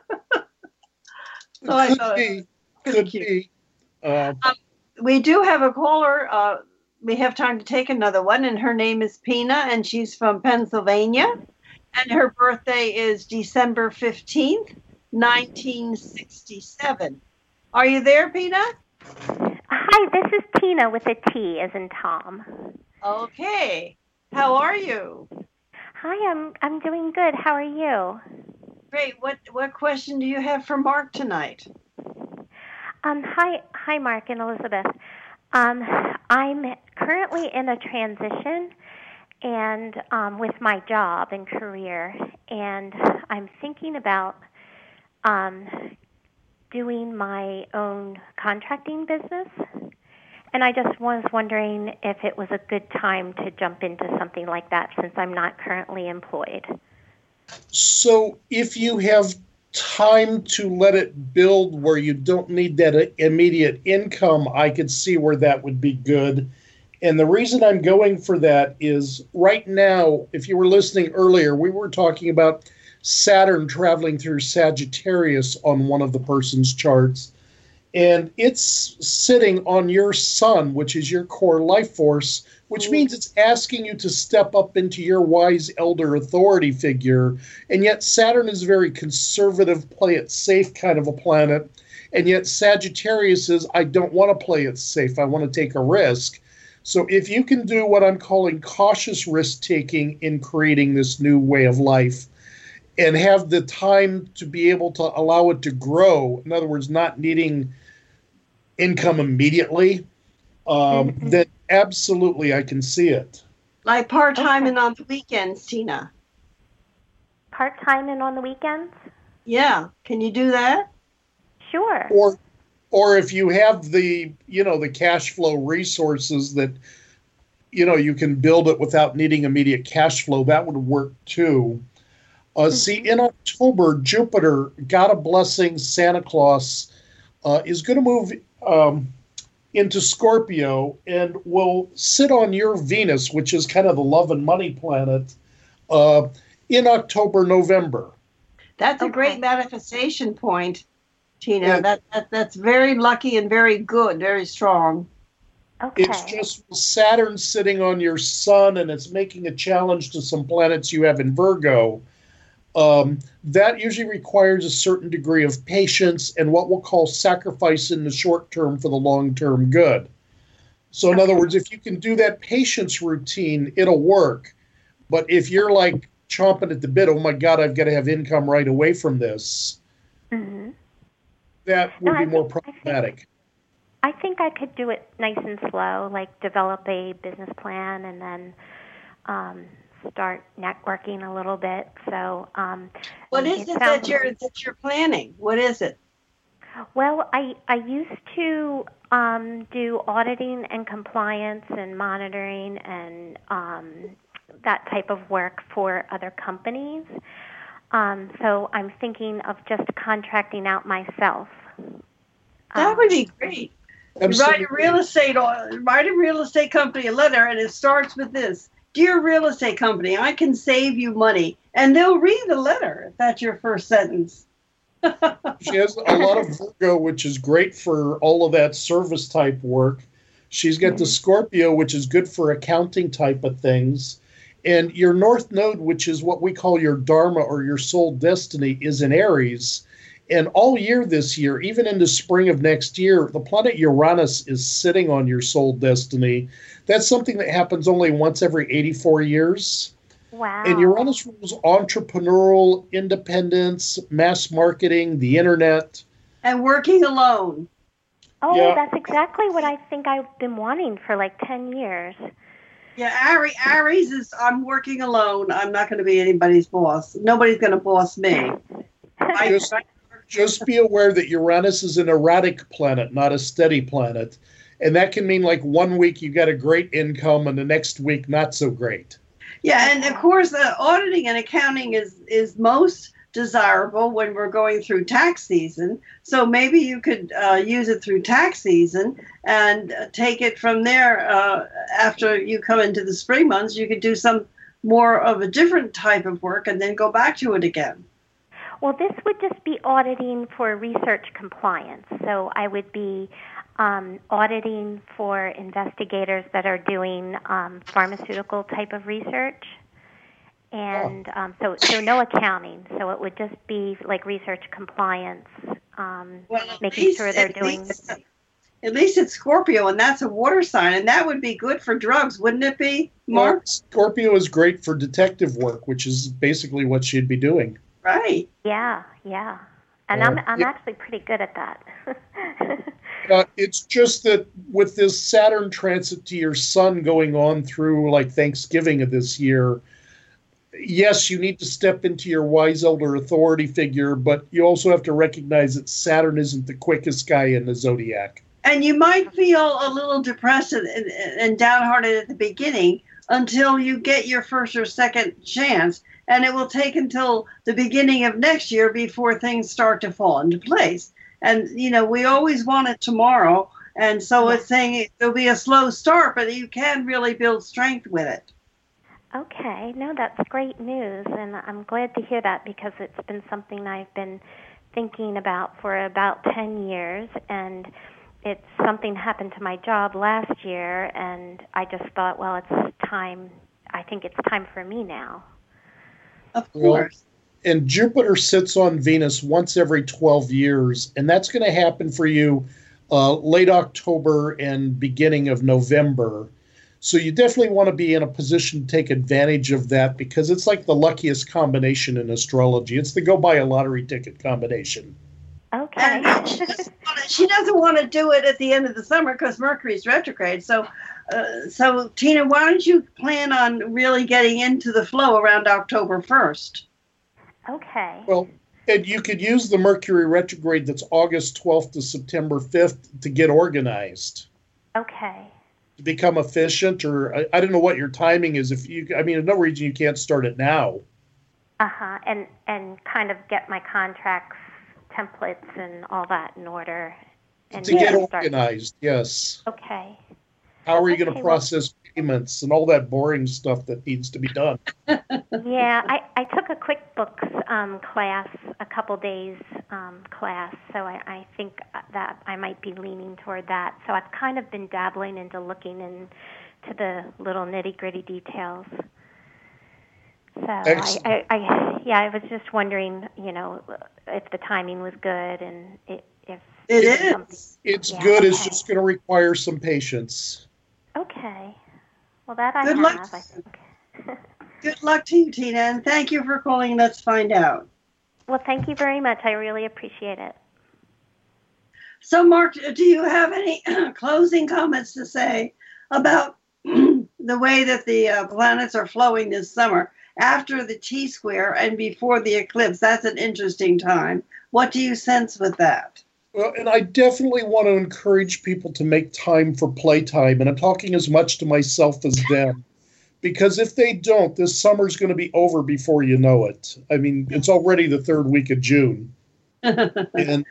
Speaker 2: So I thought
Speaker 3: could be.
Speaker 2: We do have a caller. We have time to take another one, and her name is Pina, and she's from Pennsylvania. And her birthday is December 15th, 1967. Are you there, Pina?
Speaker 9: Hi, this is Tina with a T as in Tom.
Speaker 2: Okay. How are you?
Speaker 9: Hi, I'm doing good. How are you?
Speaker 2: Great. What question do you have for Mark tonight?
Speaker 9: Hi, Mark and Elizabeth. I'm currently in a transition and with my job and career, and I'm thinking about doing my own contracting business. And I just was wondering if it was a good time to jump into something like that since I'm not currently employed.
Speaker 3: So if you have time to let it build where you don't need that immediate income, I could see where that would be good. And the reason I'm going for that is right now, if you were listening earlier, we were talking about Saturn traveling through Sagittarius on one of the person's charts. And it's sitting on your sun, which is your core life force, which means it's asking you to step up into your wise elder authority figure. And yet Saturn is a very conservative, play it safe kind of a planet. And yet Sagittarius says, I don't want to play it safe. I want to take a risk. So if you can do what I'm calling cautious risk-taking in creating this new way of life and have the time to be able to allow it to grow, in other words, not needing income immediately, then absolutely I can see it.
Speaker 2: Like part-time and on the weekends, Tina.
Speaker 9: part-time and on the weekends?
Speaker 2: Yeah. Can you do that?
Speaker 9: Sure.
Speaker 3: Or if you have the, the cash flow resources that, you can build it without needing immediate cash flow, that would work too. See, in October, Jupiter, God of Blessings, Santa Claus, is going to move into Scorpio and will sit on your Venus, which is kind of the love and money planet, in October, November.
Speaker 2: That's a great manifestation point, Tina. Yeah. That's very lucky and very good, very strong.
Speaker 9: Okay.
Speaker 3: It's just Saturn sitting on your sun, and it's making a challenge to some planets you have in Virgo. That usually requires a certain degree of patience and what we'll call sacrifice in the short term for the long-term good. So in other words, if you can do that patience routine, it'll work. But if you're like chomping at the bit, oh my God, I've got to have income right away from this, that would be more problematic.
Speaker 9: I think I could do it nice and slow, like develop a business plan and then start networking a little bit. So,
Speaker 2: what is it that you're planning? What is it?
Speaker 9: Well, I used to do auditing and compliance and monitoring and that type of work for other companies. So I'm thinking of just contracting out myself.
Speaker 2: That would be great. Write a real estate company a letter, and it starts with this: "Dear real estate company, I can save you money," and they'll read the letter if that's your first sentence.
Speaker 3: She has a lot of Virgo, which is great for all of that service type work. She's got the Scorpio, which is good for accounting type of things. And your North Node, which is what we call your Dharma or your soul destiny, is in Aries. And all year this year, even into spring of next year, the planet Uranus is sitting on your soul destiny. That's something that happens only once every 84 years.
Speaker 9: Wow.
Speaker 3: And Uranus rules entrepreneurial independence, mass marketing, the internet.
Speaker 2: And working alone.
Speaker 9: Oh, yeah. That's exactly what I think I've been wanting for like 10 years.
Speaker 2: Yeah, Aries is, I'm working alone. I'm not going to be anybody's boss. Nobody's going to boss me.
Speaker 3: Just be aware that Uranus is an erratic planet, not a steady planet. And that can mean like 1 week you got a great income and the next week not so great.
Speaker 2: Yeah, and of course, auditing and accounting is most desirable when we're going through tax season. So maybe you could use it through tax season and take it from there. After you come into the spring months, you could do some more of a different type of work and then go back to it again.
Speaker 9: Well, this would just be auditing for research compliance. So I would be auditing for investigators that are doing pharmaceutical type of research. And so no accounting. So it would just be like research compliance, making sure they're doing...
Speaker 2: At least it's Scorpio, and that's a water sign, and that would be good for drugs, wouldn't it be, Mark?
Speaker 3: Well, Scorpio is great for detective work, which is basically what she'd be doing.
Speaker 2: Right.
Speaker 9: Yeah. And I'm actually pretty good at that.
Speaker 3: It's just that with this Saturn transit to your sun going on through like Thanksgiving of this year, yes, you need to step into your wise elder authority figure, but you also have to recognize that Saturn isn't the quickest guy in the zodiac.
Speaker 2: And you might feel a little depressed and downhearted at the beginning until you get your first or second chance. And it will take until the beginning of next year before things start to fall into place. And, we always want it tomorrow. And so it's saying there'll be a slow start, but you can really build strength with it.
Speaker 9: Okay. No, that's great news. And I'm glad to hear that because it's been something I've been thinking about for about 10 years. And it's something happened to my job last year. And I just thought, well, it's time. I think it's time for me now.
Speaker 2: Of course.
Speaker 3: Well, and Jupiter sits on Venus once every 12 years, and that's going to happen for you late October and beginning of November. So you definitely want to be in a position to take advantage of that because it's like the luckiest combination in astrology. It's the go buy a lottery ticket combination.
Speaker 9: Okay.
Speaker 2: And she doesn't want to do it at the end of the summer because Mercury's retrograde. So Tina, why don't you plan on really getting into the flow around October 1st?
Speaker 9: Okay.
Speaker 3: Well, and you could use the Mercury retrograde that's August 12th to September 5th to get organized.
Speaker 9: Okay.
Speaker 3: To become efficient, or I don't know what your timing is. There's no reason you can't start it now.
Speaker 9: And kind of get my contracts, templates, and all that in order. And
Speaker 3: to get organized, yes.
Speaker 9: Okay.
Speaker 3: How are you going to process payments and all that boring stuff that needs to be done?
Speaker 9: Yeah, I took a QuickBooks class, a couple days class, so I think that I might be leaning toward that. So I've kind of been dabbling into looking into the little nitty-gritty details. So I was just wondering, if the timing was good and if
Speaker 2: it is.
Speaker 3: It's good. Okay. It's just going to require some patience.
Speaker 9: Okay. Well, that I
Speaker 2: good
Speaker 9: have,
Speaker 2: luck.
Speaker 9: I think.
Speaker 2: Good luck to you, Tina, and thank you for calling Let's Find Out.
Speaker 9: Well, thank you very much. I really appreciate it.
Speaker 2: So, Mark, do you have any closing comments to say about the way that the planets are flowing this summer after the T-square and before the eclipse? That's an interesting time. What do you sense with that?
Speaker 3: Well, and I definitely want to encourage people to make time for playtime, and I'm talking as much to myself as them, because if they don't, this summer's going to be over before you know it. I mean, it's already the third week of June. And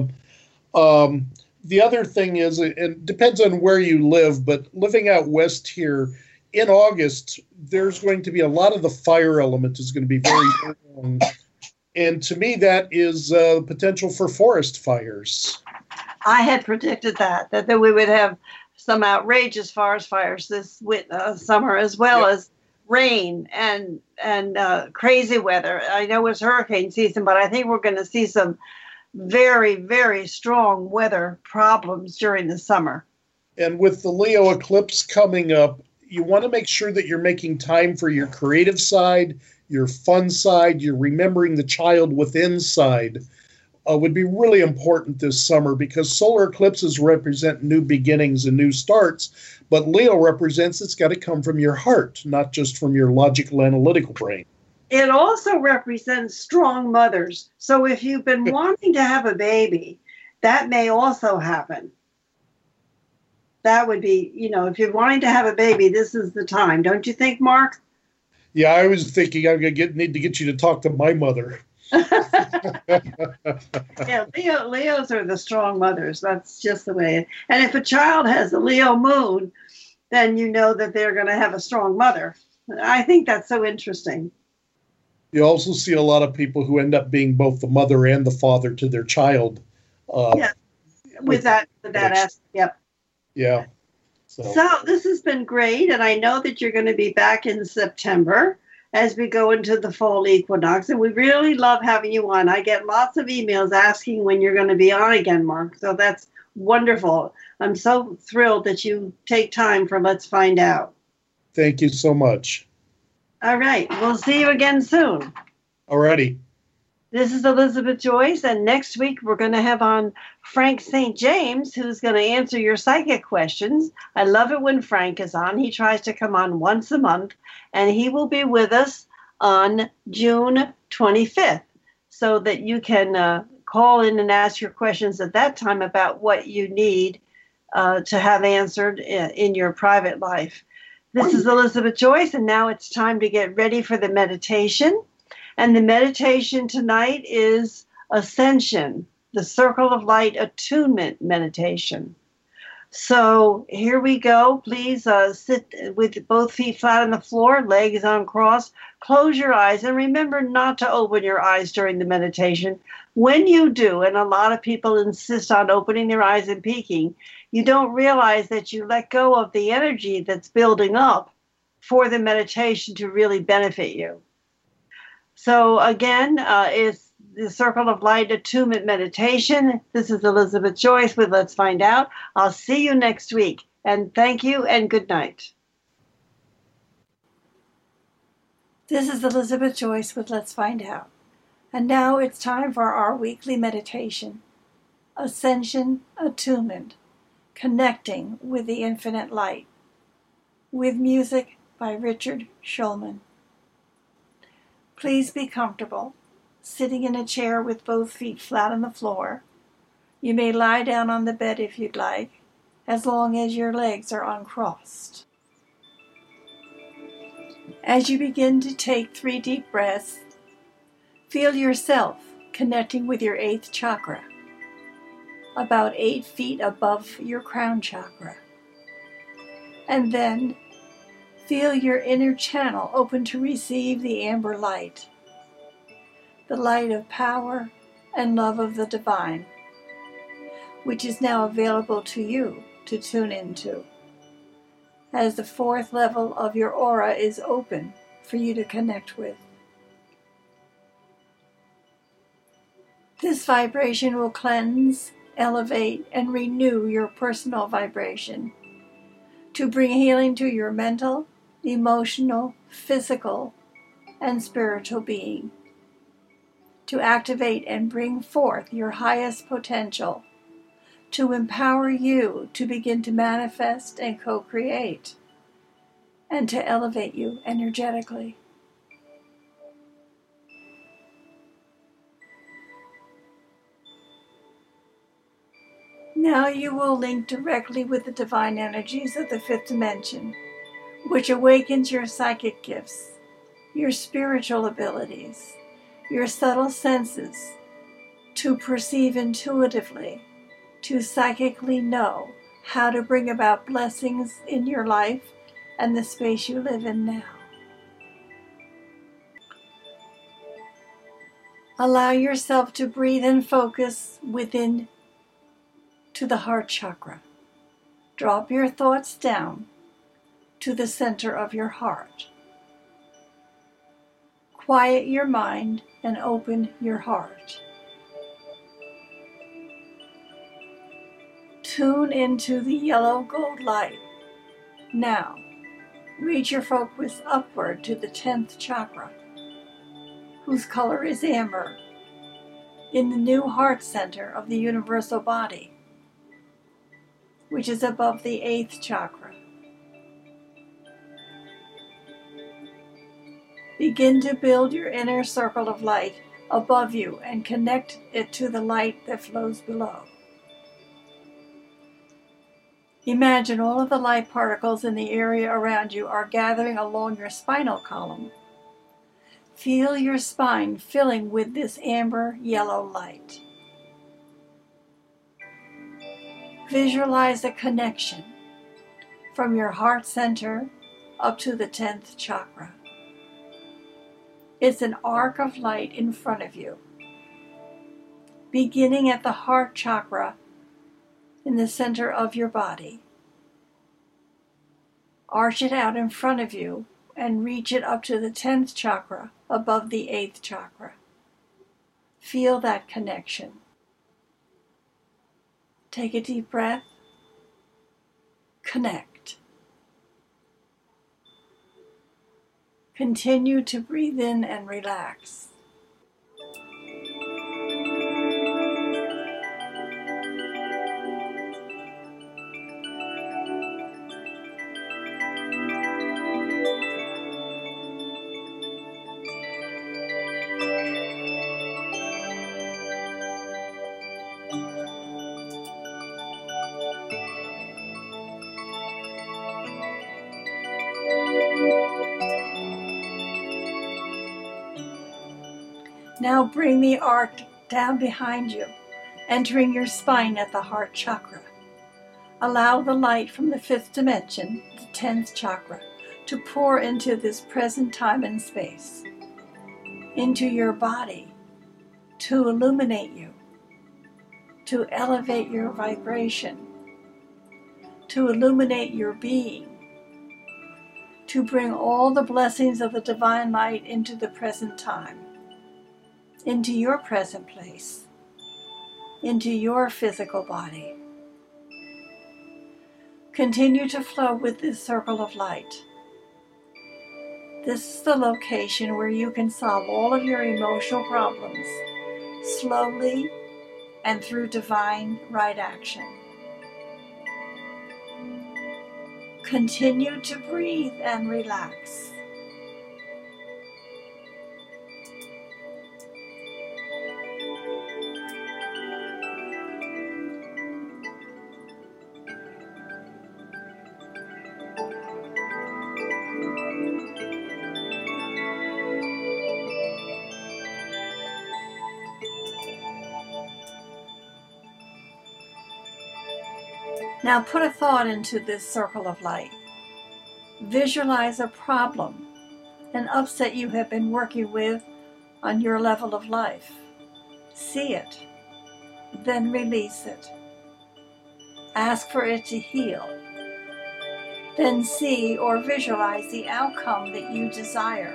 Speaker 3: the other thing is, it depends on where you live, but living out west here, in August, there's going to be a lot of the fire element is going to be very strong. And to me, that is potential for forest fires.
Speaker 2: I had predicted that we would have some outrageous forest fires this summer, as well as rain and crazy weather. I know it's hurricane season, but I think we're going to see some very, very strong weather problems during the summer.
Speaker 3: And with the Leo eclipse coming up, you want to make sure that you're making time for your creative side, your fun side, your remembering the child within side would be really important this summer, because solar eclipses represent new beginnings and new starts, but Leo represents it's got to come from your heart, not just from your logical analytical brain.
Speaker 2: It also represents strong mothers. So if you've been wanting to have a baby, that may also happen. That would be, if you're wanting to have a baby, this is the time. Don't you think, Mark?
Speaker 3: Yeah, I was thinking I need to get you to talk to my mother.
Speaker 2: Yeah, Leos are the strong mothers. That's just the way. And if a child has a Leo moon, then you know that they're going to have a strong mother. I think that's so interesting.
Speaker 3: You also see a lot of people who end up being both the mother and the father to their child.
Speaker 2: With that aspect. Yep.
Speaker 3: Yeah.
Speaker 2: So this has been great, and I know that you're going to be back in September as we go into the fall equinox, and we really love having you on. I get lots of emails asking when you're going to be on again, Mark, so that's wonderful. I'm so thrilled that you take time for Let's Find Out.
Speaker 3: Thank you so much.
Speaker 2: All right. We'll see you again soon.
Speaker 3: All righty.
Speaker 2: This is Elizabeth Joyce, and next week we're going to have on Frank St. James, who's going to answer your psychic questions. I love it when Frank is on. He tries to come on once a month, and he will be with us on June 25th, so that you can call in and ask your questions at that time about what you need to have answered in your private life. This is Elizabeth Joyce, and now it's time to get ready for the meditation. And the meditation tonight is Ascension, the Circle of Light Attunement Meditation. So here we go. Please sit with both feet flat on the floor, legs uncrossed. Close your eyes and remember not to open your eyes during the meditation. When you do, and a lot of people insist on opening their eyes and peeking, you don't realize that you let go of the energy that's building up for the meditation to really benefit you. So again, it's the Circle of Light Attunement Meditation. This is Elizabeth Joyce with Let's Find Out. I'll see you next week. And thank you and good night. This is Elizabeth Joyce with Let's Find Out. And now it's time for our weekly meditation. Ascension Attunement, Connecting with the Infinite Light. With music by Richard Shulman. Please be comfortable.
Speaker 10: sitting in a chair with both feet flat on the floor. You may lie down on the bed if you'd like, as long as your legs are uncrossed. As you begin to take 3 deep breaths, feel yourself connecting with your 8th chakra, about 8 feet above your crown chakra. And then feel your inner channel open to receive the amber light, the light of power and love of the divine, which is now available to you to tune into, as the 4th level of your aura is open for you to connect with. This vibration will cleanse, elevate, and renew your personal vibration to bring healing to your mental, emotional, physical, and spiritual being, to activate and bring forth your highest potential, to empower you to begin to manifest and co-create, and to elevate you energetically. Now you will link directly with the divine energies of the 5th dimension, which awakens your psychic gifts, your spiritual abilities, your subtle senses, to perceive intuitively, to psychically know how to bring about blessings in your life and the space you live in now. Allow yourself to breathe and focus within to the heart chakra. Drop your thoughts down to the center of your heart. Quiet your mind and open your heart. Tune into the yellow gold light. Now, reach your focus upward to the 10th chakra, whose color is amber, in the new heart center of the universal body, which is above the 8th chakra. Begin to build your inner circle of light above you and connect it to the light that flows below. Imagine all of the light particles in the area around you are gathering along your spinal column. Feel your spine filling with this amber yellow light. Visualize a connection from your heart center up to the 10th chakra. It's an arc of light in front of you, beginning at the heart chakra in the center of your body. Arch it out in front of you and reach it up to the 10th chakra above the 8th chakra. Feel that connection. Take a deep breath. Connect. Continue to breathe in and relax. Now bring the arc down behind you, entering your spine at the heart chakra. Allow the light from the 5th dimension, the 10th chakra, to pour into this present time and space, into your body, to illuminate you, to elevate your vibration, to illuminate your being, to bring all the blessings of the divine light into the present time, into your present place, into your physical body. Continue to flow with this circle of light. This is the location where you can solve all of your emotional problems slowly and through divine right action. Continue to breathe and relax. Now put a thought into this circle of light. Visualize a problem, an upset you have been working with on your level of life. See it, then release it. Ask for it to heal. Then see or visualize the outcome that you desire.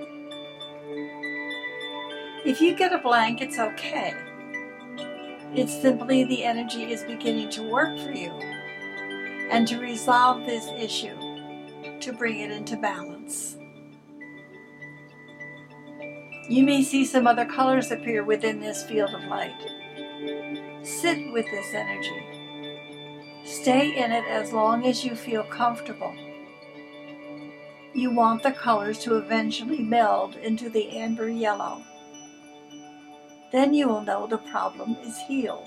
Speaker 10: If you get a blank, it's okay. It's simply the energy is beginning to work for you and to resolve this issue, to bring it into balance. You may see some other colors appear within this field of light. Sit with this energy. Stay in it as long as you feel comfortable. You want the colors to eventually meld into the amber yellow. Then you will know the problem is healed.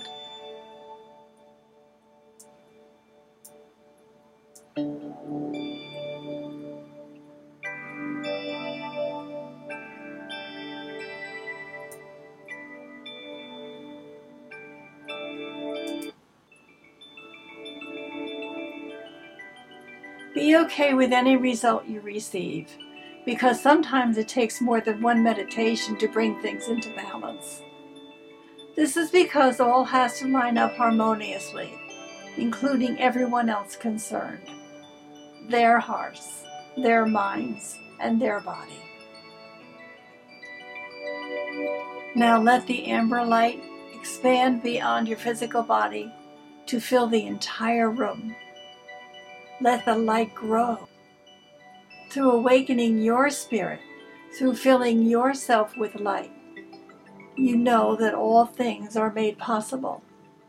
Speaker 10: Be okay with any result you receive, because sometimes it takes more than one meditation to bring things into balance. This is because all has to line up harmoniously, including everyone else concerned, their hearts, their minds, and their body. Now let the amber light expand beyond your physical body to fill the entire room. Let the light grow. Through awakening your spirit, through filling yourself with light, you know that all things are made possible.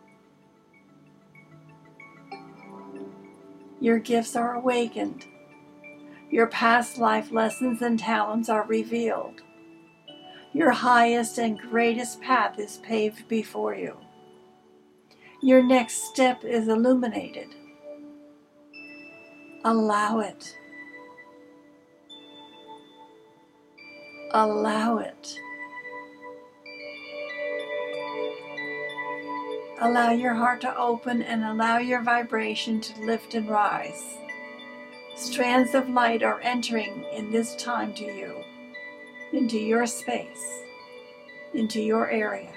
Speaker 10: Your gifts are awakened. Your past life lessons and talents are revealed. Your highest and greatest path is paved before you. Your next step is illuminated. Allow it. Allow it. Allow your heart to open and allow your vibration to lift and rise. Strands of light are entering in this time to you, into your space, into your area,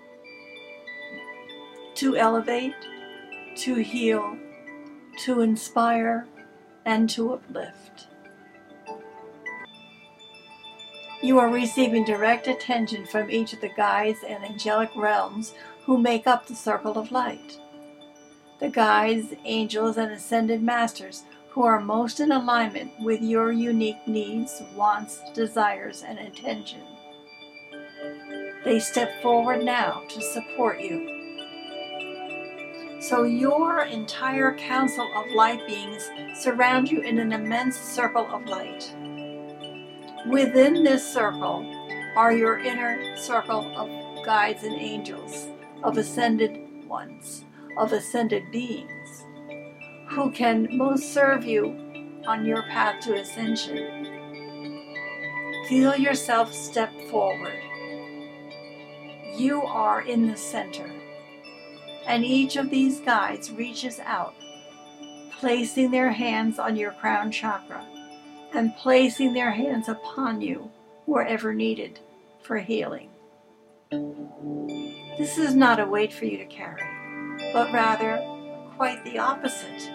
Speaker 10: to elevate, to heal, to inspire, and to uplift. You are receiving direct attention from each of the guides and angelic realms who make up the circle of light. The guides, angels, and ascended masters who are most in alignment with your unique needs, wants, desires, and intention. They step forward now to support you. So your entire council of light beings surround you in an immense circle of light. Within this circle are your inner circle of guides and angels, of ascended ones, of ascended beings, who can most serve you on your path to ascension. Feel yourself step forward. You are in the center, and each of these guides reaches out, placing their hands on your crown chakra and placing their hands upon you wherever needed for healing. This is not a weight for you to carry, but rather quite the opposite.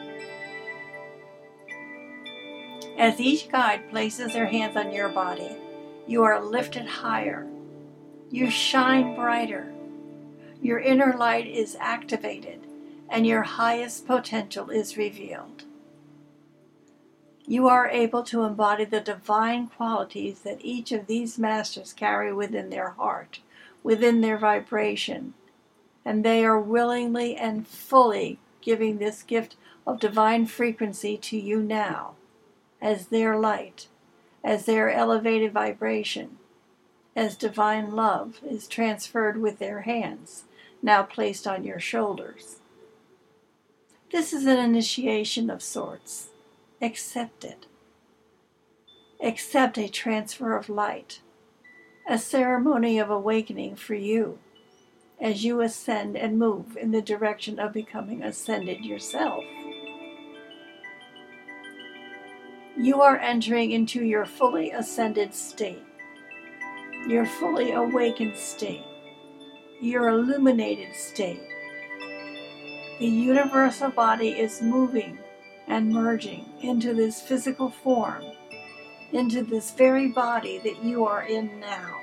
Speaker 10: As each guide places their hands on your body, you are lifted higher. You shine brighter. Your inner light is activated, and your highest potential is revealed. You are able to embody the divine qualities that each of these masters carry within their heart, within their vibration, and they are willingly and fully giving this gift of divine frequency to you now, as their light, as their elevated vibration, as divine love is transferred with their hands, now placed on your shoulders. This is an initiation of sorts. Accept it. Accept a transfer of light, a ceremony of awakening for you, as you ascend and move in the direction of becoming ascended yourself. You are entering into your fully ascended state, your fully awakened state, your illuminated state. The universal body is moving and merging into this physical form, into this very body that you are in now.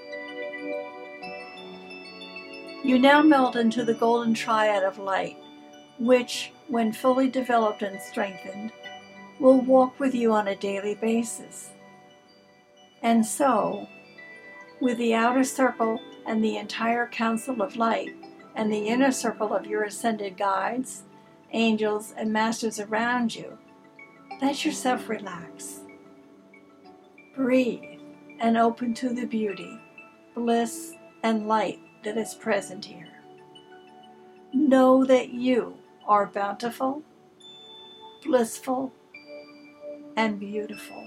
Speaker 10: You now melt into the golden triad of light, which, when fully developed and strengthened, will walk with you on a daily basis. And so, with the outer circle and the entire council of light, and the inner circle of your ascended guides, angels, and masters around you, let yourself relax. Breathe and open to the beauty, bliss, and light that is present here. Know that you are bountiful, blissful, and beautiful.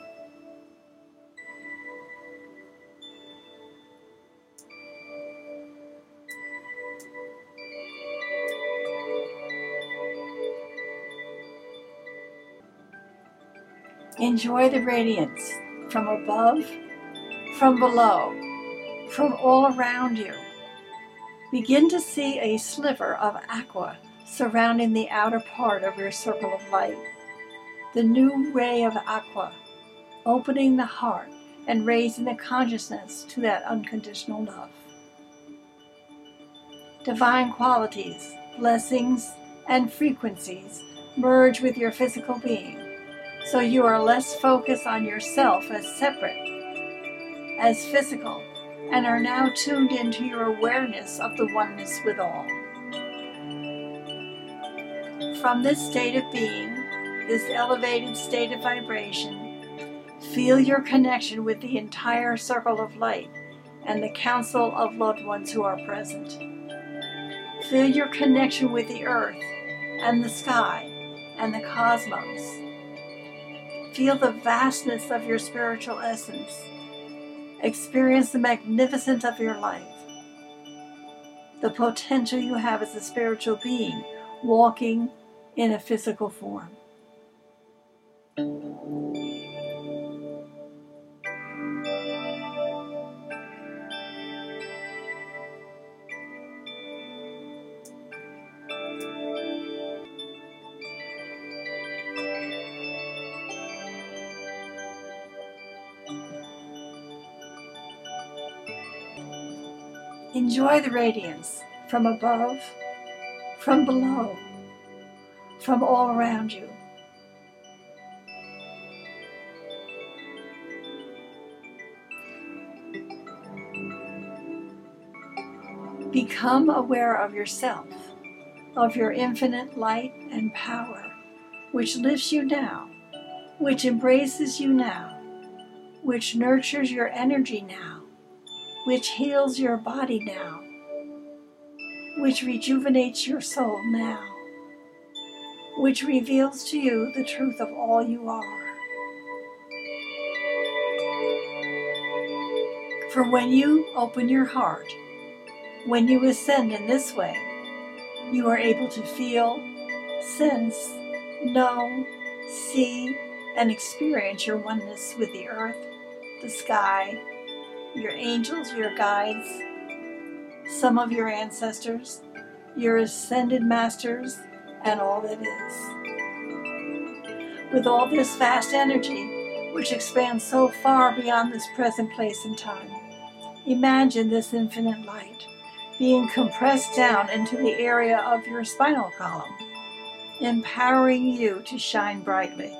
Speaker 10: Enjoy the radiance from above, from below, from all around you. Begin to see a sliver of aqua surrounding the outer part of your circle of light. The new ray of aqua, opening the heart and raising the consciousness to that unconditional love. Divine qualities, blessings, and frequencies merge with your physical being, so you are less focused on yourself as separate, as physical, and are now tuned into your awareness of the oneness with all. From this state of being, this elevated state of vibration, feel your connection with the entire circle of light and the council of loved ones who are present. Feel your connection with the earth and the sky and the cosmos. Feel the vastness of your spiritual essence. Experience the magnificence of your life, the potential you have as a spiritual being walking in a physical form. Enjoy the radiance from above, from below, from all around you. Become aware of yourself, of your infinite light and power, which lifts you now, which embraces you now, which nurtures your energy now, which heals your body now, which rejuvenates your soul now, which reveals to you the truth of all you are. For when you open your heart, when you ascend in this way, you are able to feel, sense, know, see, and experience your oneness with the earth, the sky, your angels, your guides, some of your ancestors, your ascended masters, and all that is. With all this vast energy, which expands so far beyond this present place and time, imagine this infinite light being compressed down into the area of your spinal column, empowering you to shine brightly.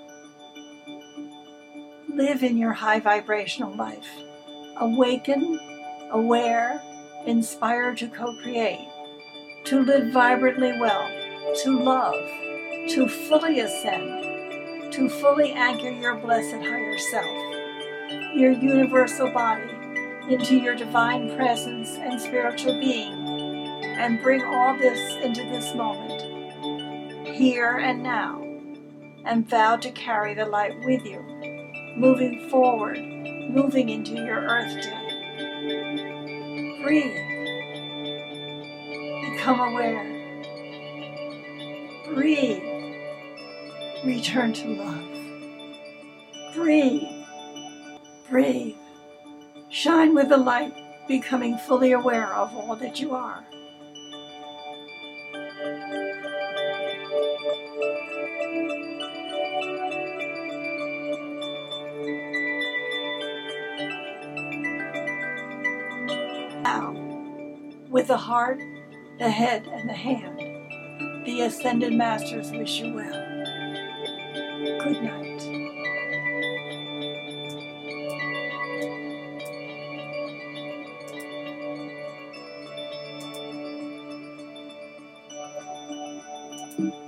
Speaker 10: Live in your high vibrational life. Awaken, aware, inspired to co-create, to live vibrantly well, to love, to fully ascend, to fully anchor your blessed higher self, your universal body, into your divine presence and spiritual being, and bring all this into this moment, here and now, and vow to carry the light with you, moving forward, moving into your Earth Day. Breathe. Become aware. Breathe. Return to love. Breathe. Breathe. Shine with the light, becoming fully aware of all that you are. Now, with the heart, the head, and the hand, the Ascended Masters wish you well. Good night.